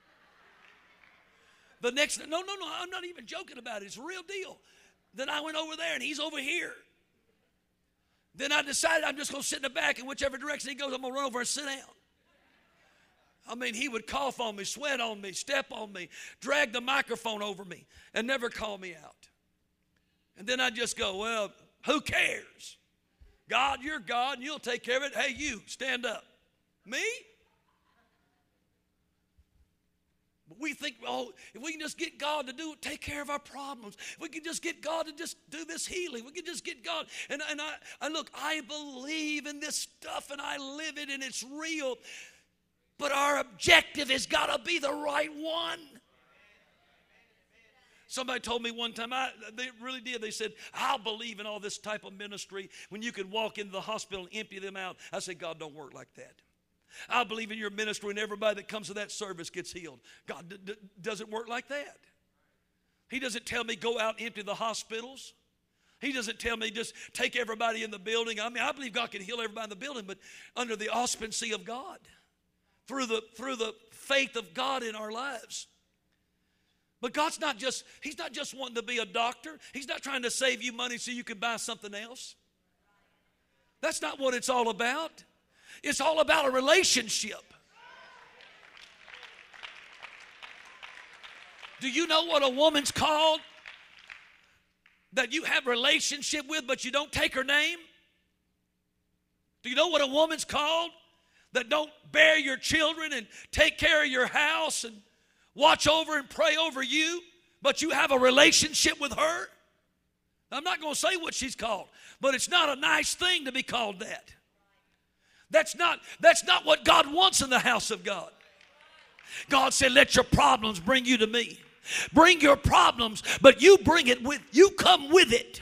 No, I'm not even joking about it. It's a real deal. Then I went over there and he's over here. Then I decided I'm just going to sit in the back, and whichever direction he goes, I'm going to run over and sit down. I mean, he would cough on me, sweat on me, step on me, drag the microphone over me, and never call me out. And then I'd just go, well, who cares? God, you're God, and you'll take care of it. Hey, you, stand up. Me? But we think, if we can just get God to take care of our problems, if we can just get God to just do this healing, we can just get God. And I believe in this stuff, and I live it, and it's real. But our objective has got to be the right one. Somebody told me one time, they really did. They said, I'll believe in all this type of ministry when you can walk into the hospital and empty them out. I said, God don't work like that. I believe in your ministry and everybody that comes to that service gets healed. God doesn't work like that. He doesn't tell me go out and empty the hospitals. He doesn't tell me just take everybody in the building. I mean, I believe God can heal everybody in the building, but under the auspicency of God. Through the faith of God in our lives. But God's He's not just wanting to be a doctor. He's not trying to save you money so you can buy something else. That's not what it's all about. It's all about a relationship. Do you know what a woman's called that you have a relationship with but you don't take her name? Do you know what a woman's called that don't bear your children and take care of your house and watch over and pray over you, but you have a relationship with her? I'm not going to say what she's called, but it's not a nice thing to be called that. That's not what God wants in the house of God. God said, let your problems bring you to me. Bring your problems, but you come with it.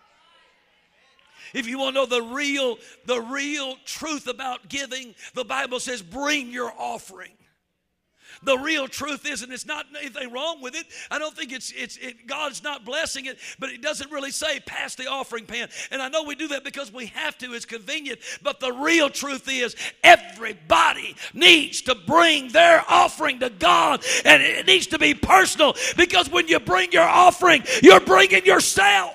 If you want to know the real truth about giving, the Bible says, bring your offering. The real truth is, and it's not anything wrong with it. I don't think God's not blessing it, but it doesn't really say pass the offering pan. And I know we do that because we have to. It's convenient. But the real truth is everybody needs to bring their offering to God. And it needs to be personal, because when you bring your offering, you're bringing yourself.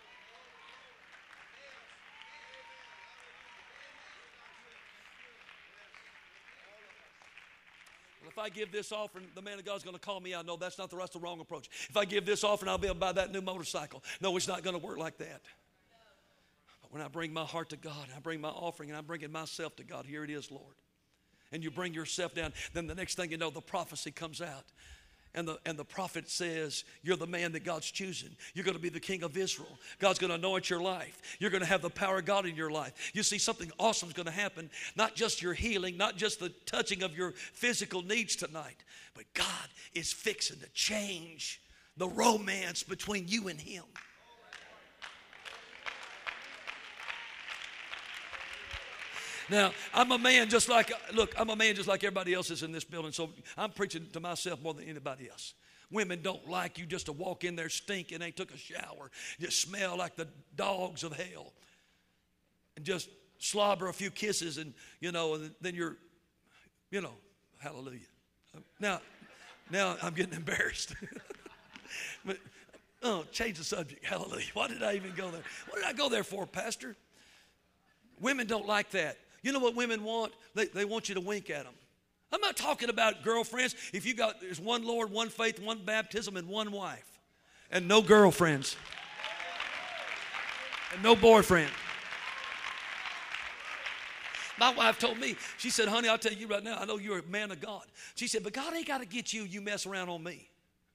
If I give this offering, the man of God's going to call me out. No, that's the wrong approach. If I give this offering, I'll be able to buy that new motorcycle. No, it's not going to work like that. But when I bring my heart to God, I bring my offering, and I'm bringing myself to God. Here it is, Lord. And you bring yourself down. Then the next thing you know, the prophecy comes out. And the prophet says, you're the man that God's choosing. You're going to be the king of Israel. God's going to anoint your life. You're going to have the power of God in your life. You see, something awesome is going to happen. Not just your healing, not just the touching of your physical needs tonight, but God is fixing to change the romance between you and Him. Now, I'm a man just like everybody else is in this building, so I'm preaching to myself more than anybody else. Women don't like you just to walk in there stinking, they took a shower, just smell like the dogs of hell, and just slobber a few kisses, and then you're, hallelujah. Now I'm getting embarrassed. But change the subject. Hallelujah. Why did I even go there? What did I go there for, Pastor? Women don't like that. You know what women want? They want you to wink at them. I'm not talking about girlfriends. If there's one Lord, one faith, one baptism, and one wife, and no girlfriends, and no boyfriend. My wife told me, she said, honey, I'll tell you right now, I know you're a man of God. She said, but God ain't got to get you, you mess around on me.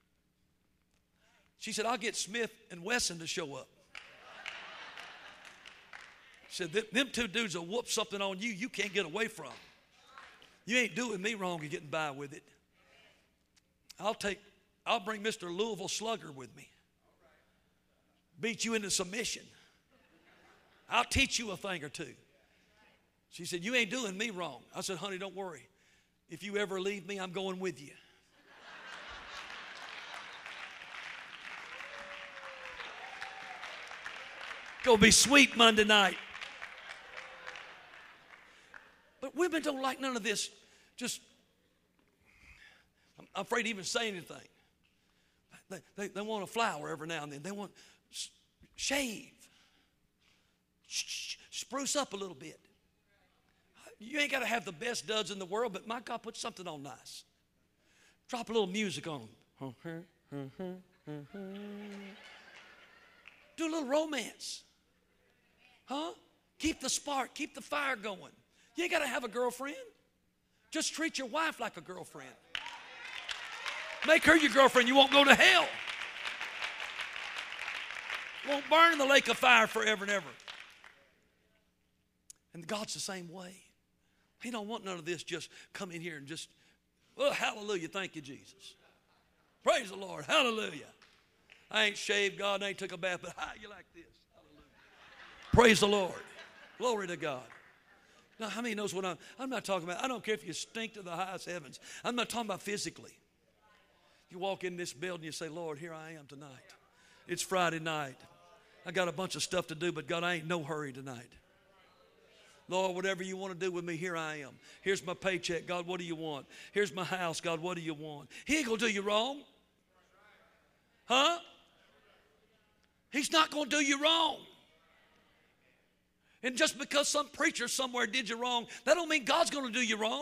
She said, I'll get Smith and Wesson to show up. She said, them two dudes will whoop something on you you can't get away from. You ain't doing me wrong and getting by with it. I'll bring Mr. Louisville Slugger with me. Beat you into submission. I'll teach you a thing or two. She said, you ain't doing me wrong. I said, honey, don't worry. If you ever leave me, I'm going with you. Go be sweet Monday night. But women don't like none of this. Just, I'm afraid to even say anything. They want a flower every now and then. They want shave. Spruce up a little bit. You ain't got to have the best duds in the world, but my God, put something on nice. Drop a little music on them. Do a little romance. Huh? Keep the spark, keep the fire going. You ain't got to have a girlfriend. Just treat your wife like a girlfriend. Make her your girlfriend. You won't go to hell. You won't burn in the lake of fire forever and ever. And God's the same way. He don't want none of this just come in here and just, oh, hallelujah, thank you, Jesus. Praise the Lord, hallelujah. I ain't shaved, God, I ain't took a bath, but how you like this? Hallelujah. Praise the Lord. Glory to God. Now, how many knows what I'm not talking about? I don't care if you stink to the highest heavens. I'm not talking about physically. You walk in this building, you say, Lord, here I am tonight. It's Friday night. I got a bunch of stuff to do, but God, I ain't no hurry tonight. Lord, whatever you want to do with me, here I am. Here's my paycheck. God, what do you want? Here's my house. God, what do you want? He ain't going to do you wrong. Huh? He's not going to do you wrong. And just because some preacher somewhere did you wrong, that don't mean God's going to do you wrong.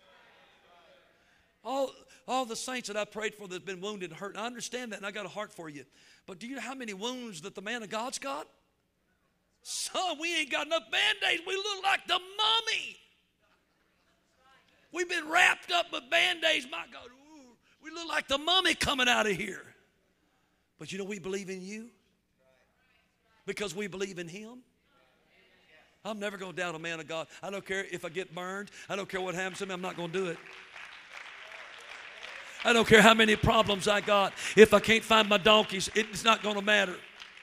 All the saints that I prayed for that have been wounded and hurt, I understand that, and I got a heart for you. But do you know how many wounds that the man of God's got? Son, we ain't got enough Band-Aids. We look like the mummy. We've been wrapped up with Band-Aids. My God, ooh, we look like the mummy coming out of here. But you know we believe in you because we believe in him. I'm never going to doubt a man of God. I don't care if I get burned. I don't care what happens to me. I'm not going to do it. I don't care how many problems I got. If I can't find my donkeys, it's not going to matter.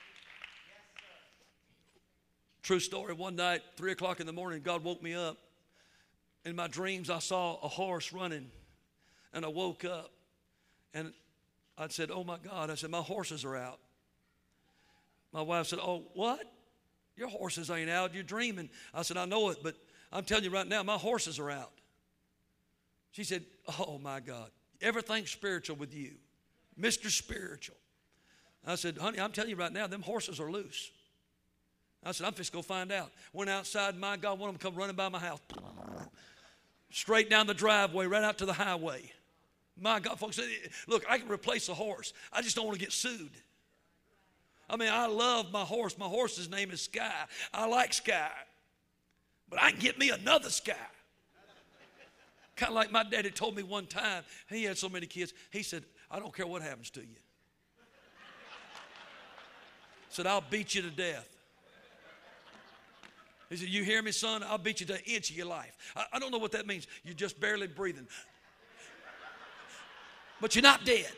True story. One night, 3 o'clock in the morning, God woke me up. In my dreams, I saw a horse running. And I woke up. And I said, oh, my God. I said, my horses are out. My wife said, oh, what? Your horses ain't out. You're dreaming. I said, I know it, but I'm telling you right now, my horses are out. She said, oh, my God. Everything's spiritual with you. Mr. Spiritual. I said, honey, I'm telling you right now, them horses are loose. I said, I'm just going to find out. Went outside, my God, one of them come running by my house. Straight down the driveway, right out to the highway. My God, folks, look, I can replace a horse. I just don't want to get sued. I mean, I love my horse. My horse's name is Sky. I like Sky. But I can get me another Sky. Kind of like my daddy told me one time. He had so many kids. He said, I don't care what happens to you. Said, I'll beat you to death. He said, you hear me, son? I'll beat you to an inch of your life. I don't know what that means. You're just barely breathing. But you're not dead.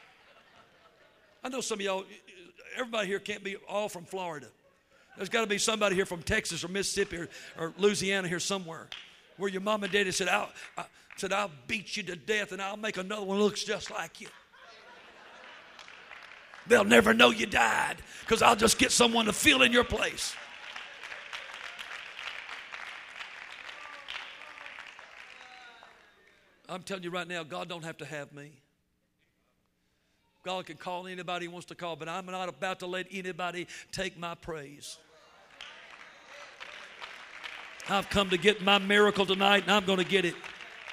I know some of y'all, everybody here can't be all from Florida. There's got to be somebody here from Texas or Mississippi or Louisiana here somewhere where your mom and daddy said, I'll beat you to death and I'll make another one that looks just like you. They'll never know you died because I'll just get someone to fill in your place. I'm telling you right now, God don't have to have me. God can call anybody he wants to call, but I'm not about to let anybody take my praise. I've come to get my miracle tonight, and I'm going to get it.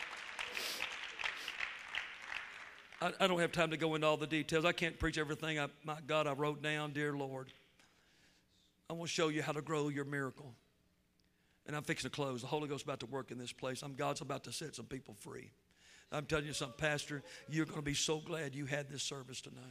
I don't have time to go into all the details. I can't preach everything, my God, I wrote down, dear Lord. I want to show you how to grow your miracle. And I'm fixing to close. The Holy Ghost is about to work in this place. God's about to set some people free. I'm telling you something, Pastor, you're going to be so glad you had this service tonight.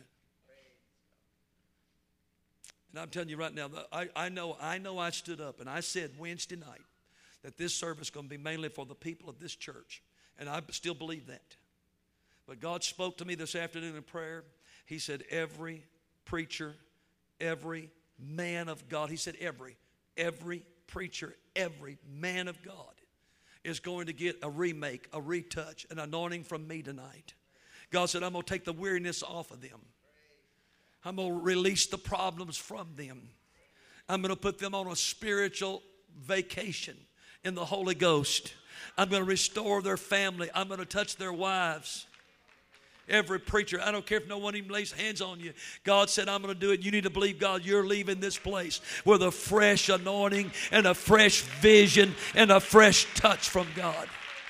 And I'm telling you right now, I know I stood up and I said Wednesday night that this service is going to be mainly for the people of this church. And I still believe that. But God spoke to me this afternoon in prayer. He said every preacher, every man of God, he said every preacher, every man of God is going to get a remake, a retouch, an anointing from me tonight. God said, I'm going to take the weariness off of them. I'm going to release the problems from them. I'm going to put them on a spiritual vacation in the Holy Ghost. I'm going to restore their family. I'm going to touch their wives. Every preacher, I don't care if no one even lays hands on you. God said, I'm going to do it. You need to believe God. You're leaving this place with a fresh anointing and a fresh vision and a fresh touch from God.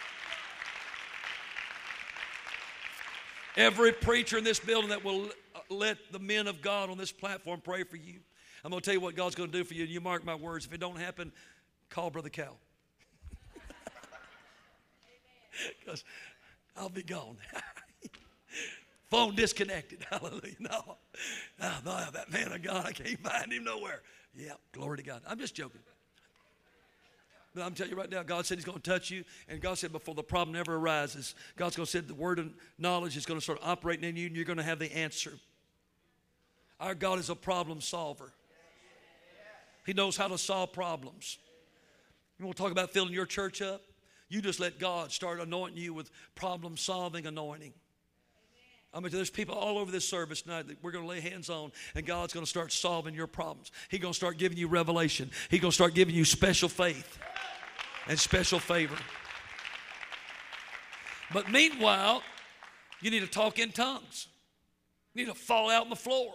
Every preacher in this building that will let the men of God on this platform pray for you. I'm going to tell you what God's going to do for you. You mark my words. If it don't happen, call Brother Cal. Because I'll be gone. Phone disconnected. Hallelujah. No, that man of God, I can't find him nowhere. Yeah, glory to God. I'm just joking. But I'm telling you right now, God said he's going to touch you. And God said before the problem ever arises, God's going to say the word of knowledge is going to start operating in you and you're going to have the answer. Our God is a problem solver. He knows how to solve problems. You want to talk about filling your church up? You just let God start anointing you with problem-solving anointing. I mean, there's people all over this service tonight that we're going to lay hands on, and God's going to start solving your problems. He's going to start giving you revelation. He's going to start giving you special faith and special favor. But meanwhile, you need to talk in tongues. You need to fall out on the floor.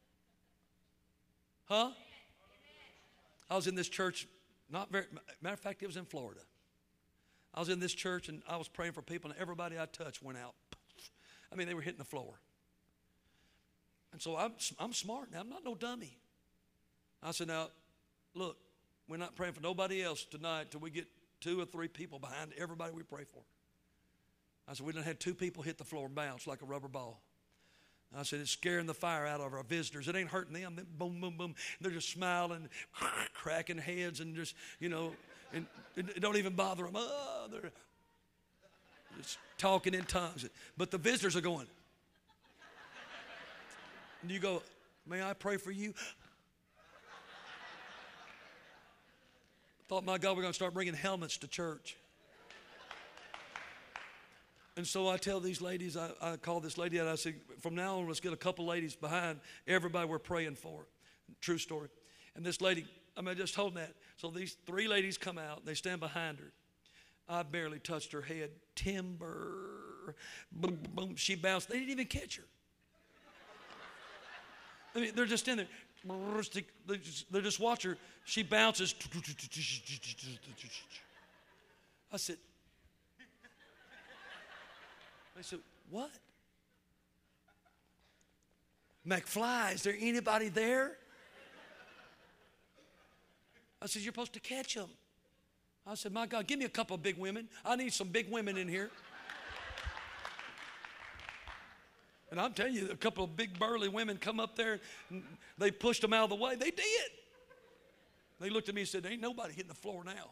Huh? I was in this church, matter of fact, it was in Florida. I was in this church and I was praying for people and everybody I touched went out. I mean, they were hitting the floor. And so I'm smart now. I'm not no dummy. I said, now, look, we're not praying for nobody else tonight till we get 2 or 3 people behind everybody we pray for. I said, we done had 2 people hit the floor and bounce like a rubber ball. I said, it's scaring the fire out of our visitors. It ain't hurting them. They boom, boom, boom. They're just smiling, cracking heads and just, and it don't even bother them. Oh, they're just talking in tongues. But the visitors are going. And you go, may I pray for you? Thought, my God, we're going to start bringing helmets to church. And so I tell these ladies, I call this lady out. I said, from now on, let's get a couple ladies behind everybody we're praying for. True story. And this lady, I just told them that. So these 3 ladies come out. They stand behind her. I barely touched her head. Timber. Boom, boom. She bounced. They didn't even catch her. I mean, they're just in there. They just watch her. She bounces. I said, what? McFly, is there anybody there? I said, you're supposed to catch them. I said, my God, give me a couple of big women. I need some big women in here. And I'm telling you, a couple of big burly women come up there. And they pushed them out of the way. They did. They looked at me and said, there ain't nobody hitting the floor now.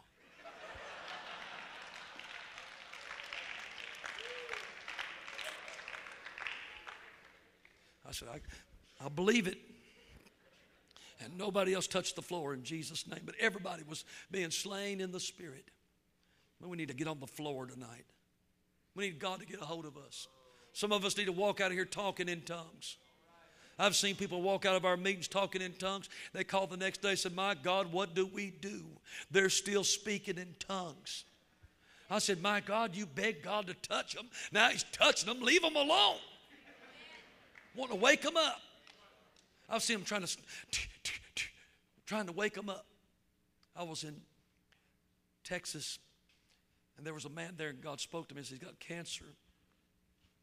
I said, I believe it. And nobody else touched the floor in Jesus' name. But everybody was being slain in the Spirit. We need to get on the floor tonight. We need God to get a hold of us. Some of us need to walk out of here talking in tongues. I've seen people walk out of our meetings talking in tongues. They call the next day and said, my God, what do we do? They're still speaking in tongues. I said, my God, you begged God to touch them. Now he's touching them. Leave them alone. Want to wake them up. I've seen them trying to wake them up. I was in Texas, and there was a man there, and God spoke to me and said, he's got cancer.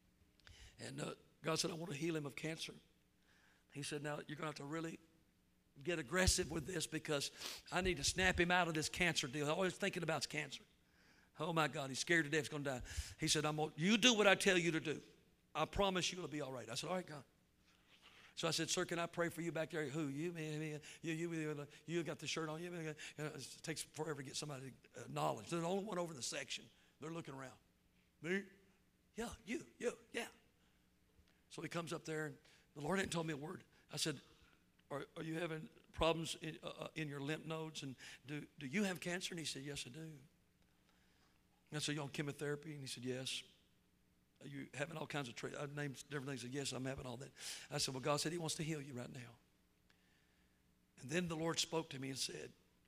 And God said, I want to heal him of cancer. He said, now you're going to have to really get aggressive with this because I need to snap him out of this cancer deal. I'm always thinking about cancer. Oh, my God, he's scared to death he's going to die. He said, you do what I tell you to do. I promise you it'll be all right. I said, all right, God. So I said, sir, can I pray for you back there? Who? You, me, you got the shirt on. It takes forever to get somebody to acknowledge. They're the only one over in the section. They're looking around. Me? Yeah, you, yeah. So he comes up there, and the Lord hadn't told me a word. I said, are you having problems in your lymph nodes? And do you have cancer? And he said, yes, I do. And I said, you on chemotherapy? And he said, yes. Are you having all kinds of treatment? I named different things. He said, yes, I'm having all that. I said, well, God said he wants to heal you right now. And then the Lord spoke to me and said,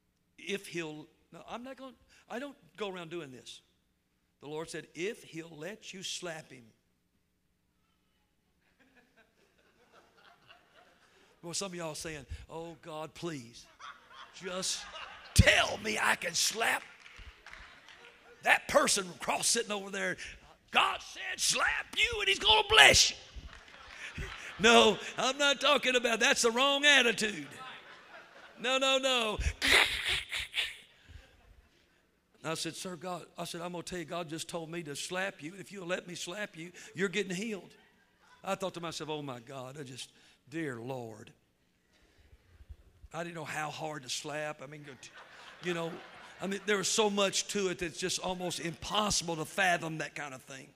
I don't go around doing this. The Lord said, if he'll let you slap him. Well, some of y'all are saying, oh, God, please, just tell me I can slap that person across sitting over there. God said slap you and he's going to bless you. No, I'm not talking about that's the wrong attitude. No. I said, sir, God, I'm going to tell you, God just told me to slap you. If you'll let me slap you, you're getting healed. I thought to myself, oh, my God, dear Lord. I didn't know how hard to slap. There was so much to it that's just almost impossible to fathom that kind of thing.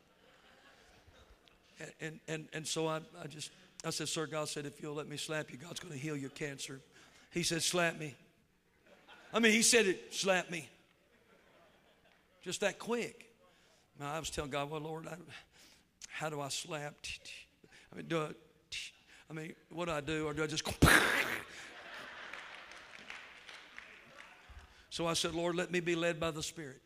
And so I said, sir, God said, if you'll let me slap you, God's going to heal your cancer. He said, slap me. He said it, slap me. Just that quick. Now, I was telling God, well, Lord, how do I slap? What do I do? Or do I just go? So I said, Lord, let me be led by the Spirit.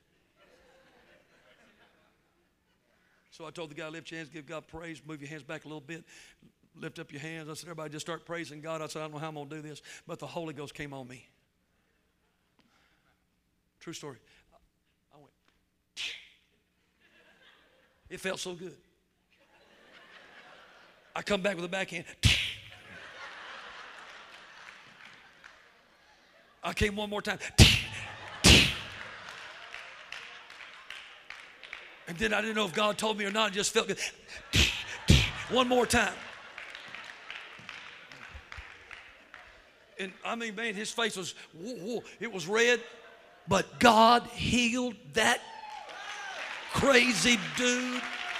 So I told the guy, lift your hands, give God praise, move your hands back a little bit, lift up your hands. I said, everybody just start praising God. I said, I don't know how I'm going to do this, but the Holy Ghost came on me. True story. I went. It felt so good. I come back with a backhand. I came one more time. And then I didn't know if God told me or not. It just felt good. One more time. And man, his face was, it was red. But God healed that crazy dude.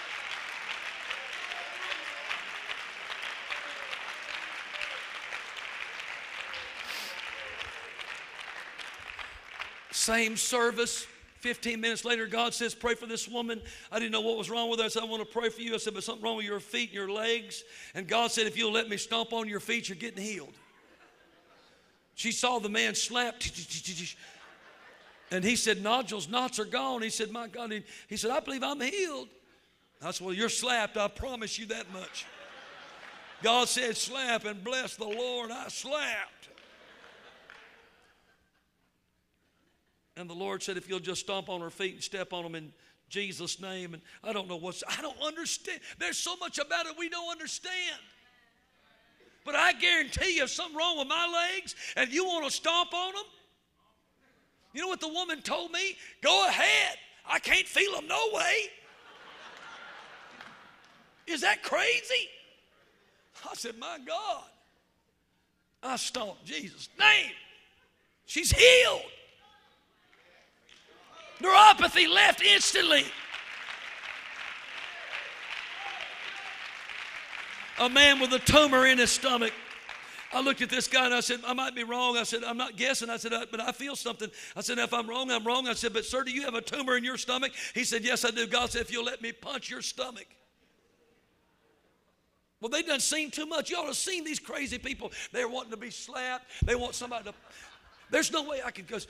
Same service. 15 minutes later, God says, pray for this woman. I didn't know what was wrong with her. I said, I want to pray for you. I said, but something wrong with your feet and your legs. And God said, if you'll let me stomp on your feet, you're getting healed. She saw the man slap. And he said, knots are gone. He said, my God. He said, I believe I'm healed. I said, well, you're slapped. I promise you that much. God said, slap, and bless the Lord. I slapped. And the Lord said, if you'll just stomp on her feet and step on them in Jesus' name. And I don't understand. There's so much about it we don't understand. But I guarantee you, if something wrong with my legs and you want to stomp on them, you know what the woman told me? Go ahead. I can't feel them no way. Is that crazy? I said, my God. I stomped Jesus' name. She's healed. Neuropathy left instantly. A man with a tumor in his stomach. I looked at this guy and I said, I might be wrong. I said, I'm not guessing. I said, but I feel something. I said, if I'm wrong, I'm wrong. I said, but sir, do you have a tumor in your stomach? He said, yes, I do. God said, if you'll let me punch your stomach. Well, they done seen too much. You ought to have seen these crazy people. They're wanting to be slapped. They want somebody to. There's no way I could go.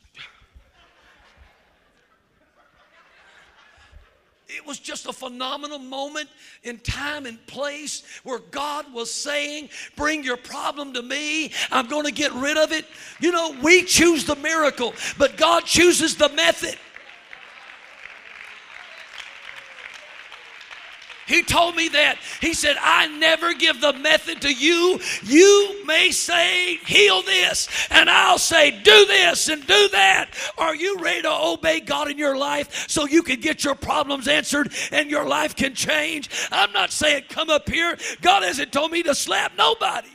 It was just a phenomenal moment in time and place where God was saying, bring your problem to me. I'm going to get rid of it. You know, we choose the miracle, but God chooses the method. He told me that. He said, I never give the method to you. You may say, heal this, and I'll say, do this and do that. Are you ready to obey God in your life so you can get your problems answered and your life can change? I'm not saying come up here. God hasn't told me to slap nobody.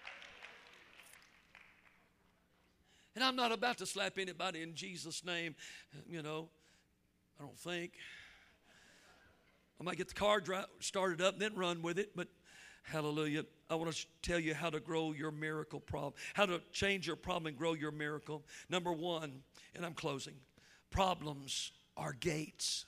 And I'm not about to slap anybody in Jesus' name, I don't think. I might get the car started up and then run with it, but hallelujah. I want to tell you how to grow your miracle problem, how to change your problem and grow your miracle. Number one, and I'm closing, problems are gates.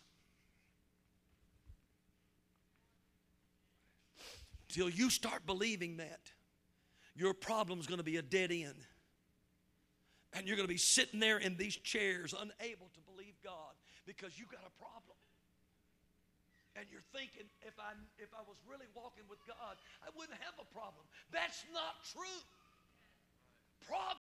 Till you start believing that, your problem's going to be a dead end. And you're going to be sitting there in these chairs unable to believe God because you got a problem. And you're thinking, if I was really walking with God, I wouldn't have a problem. That's not true.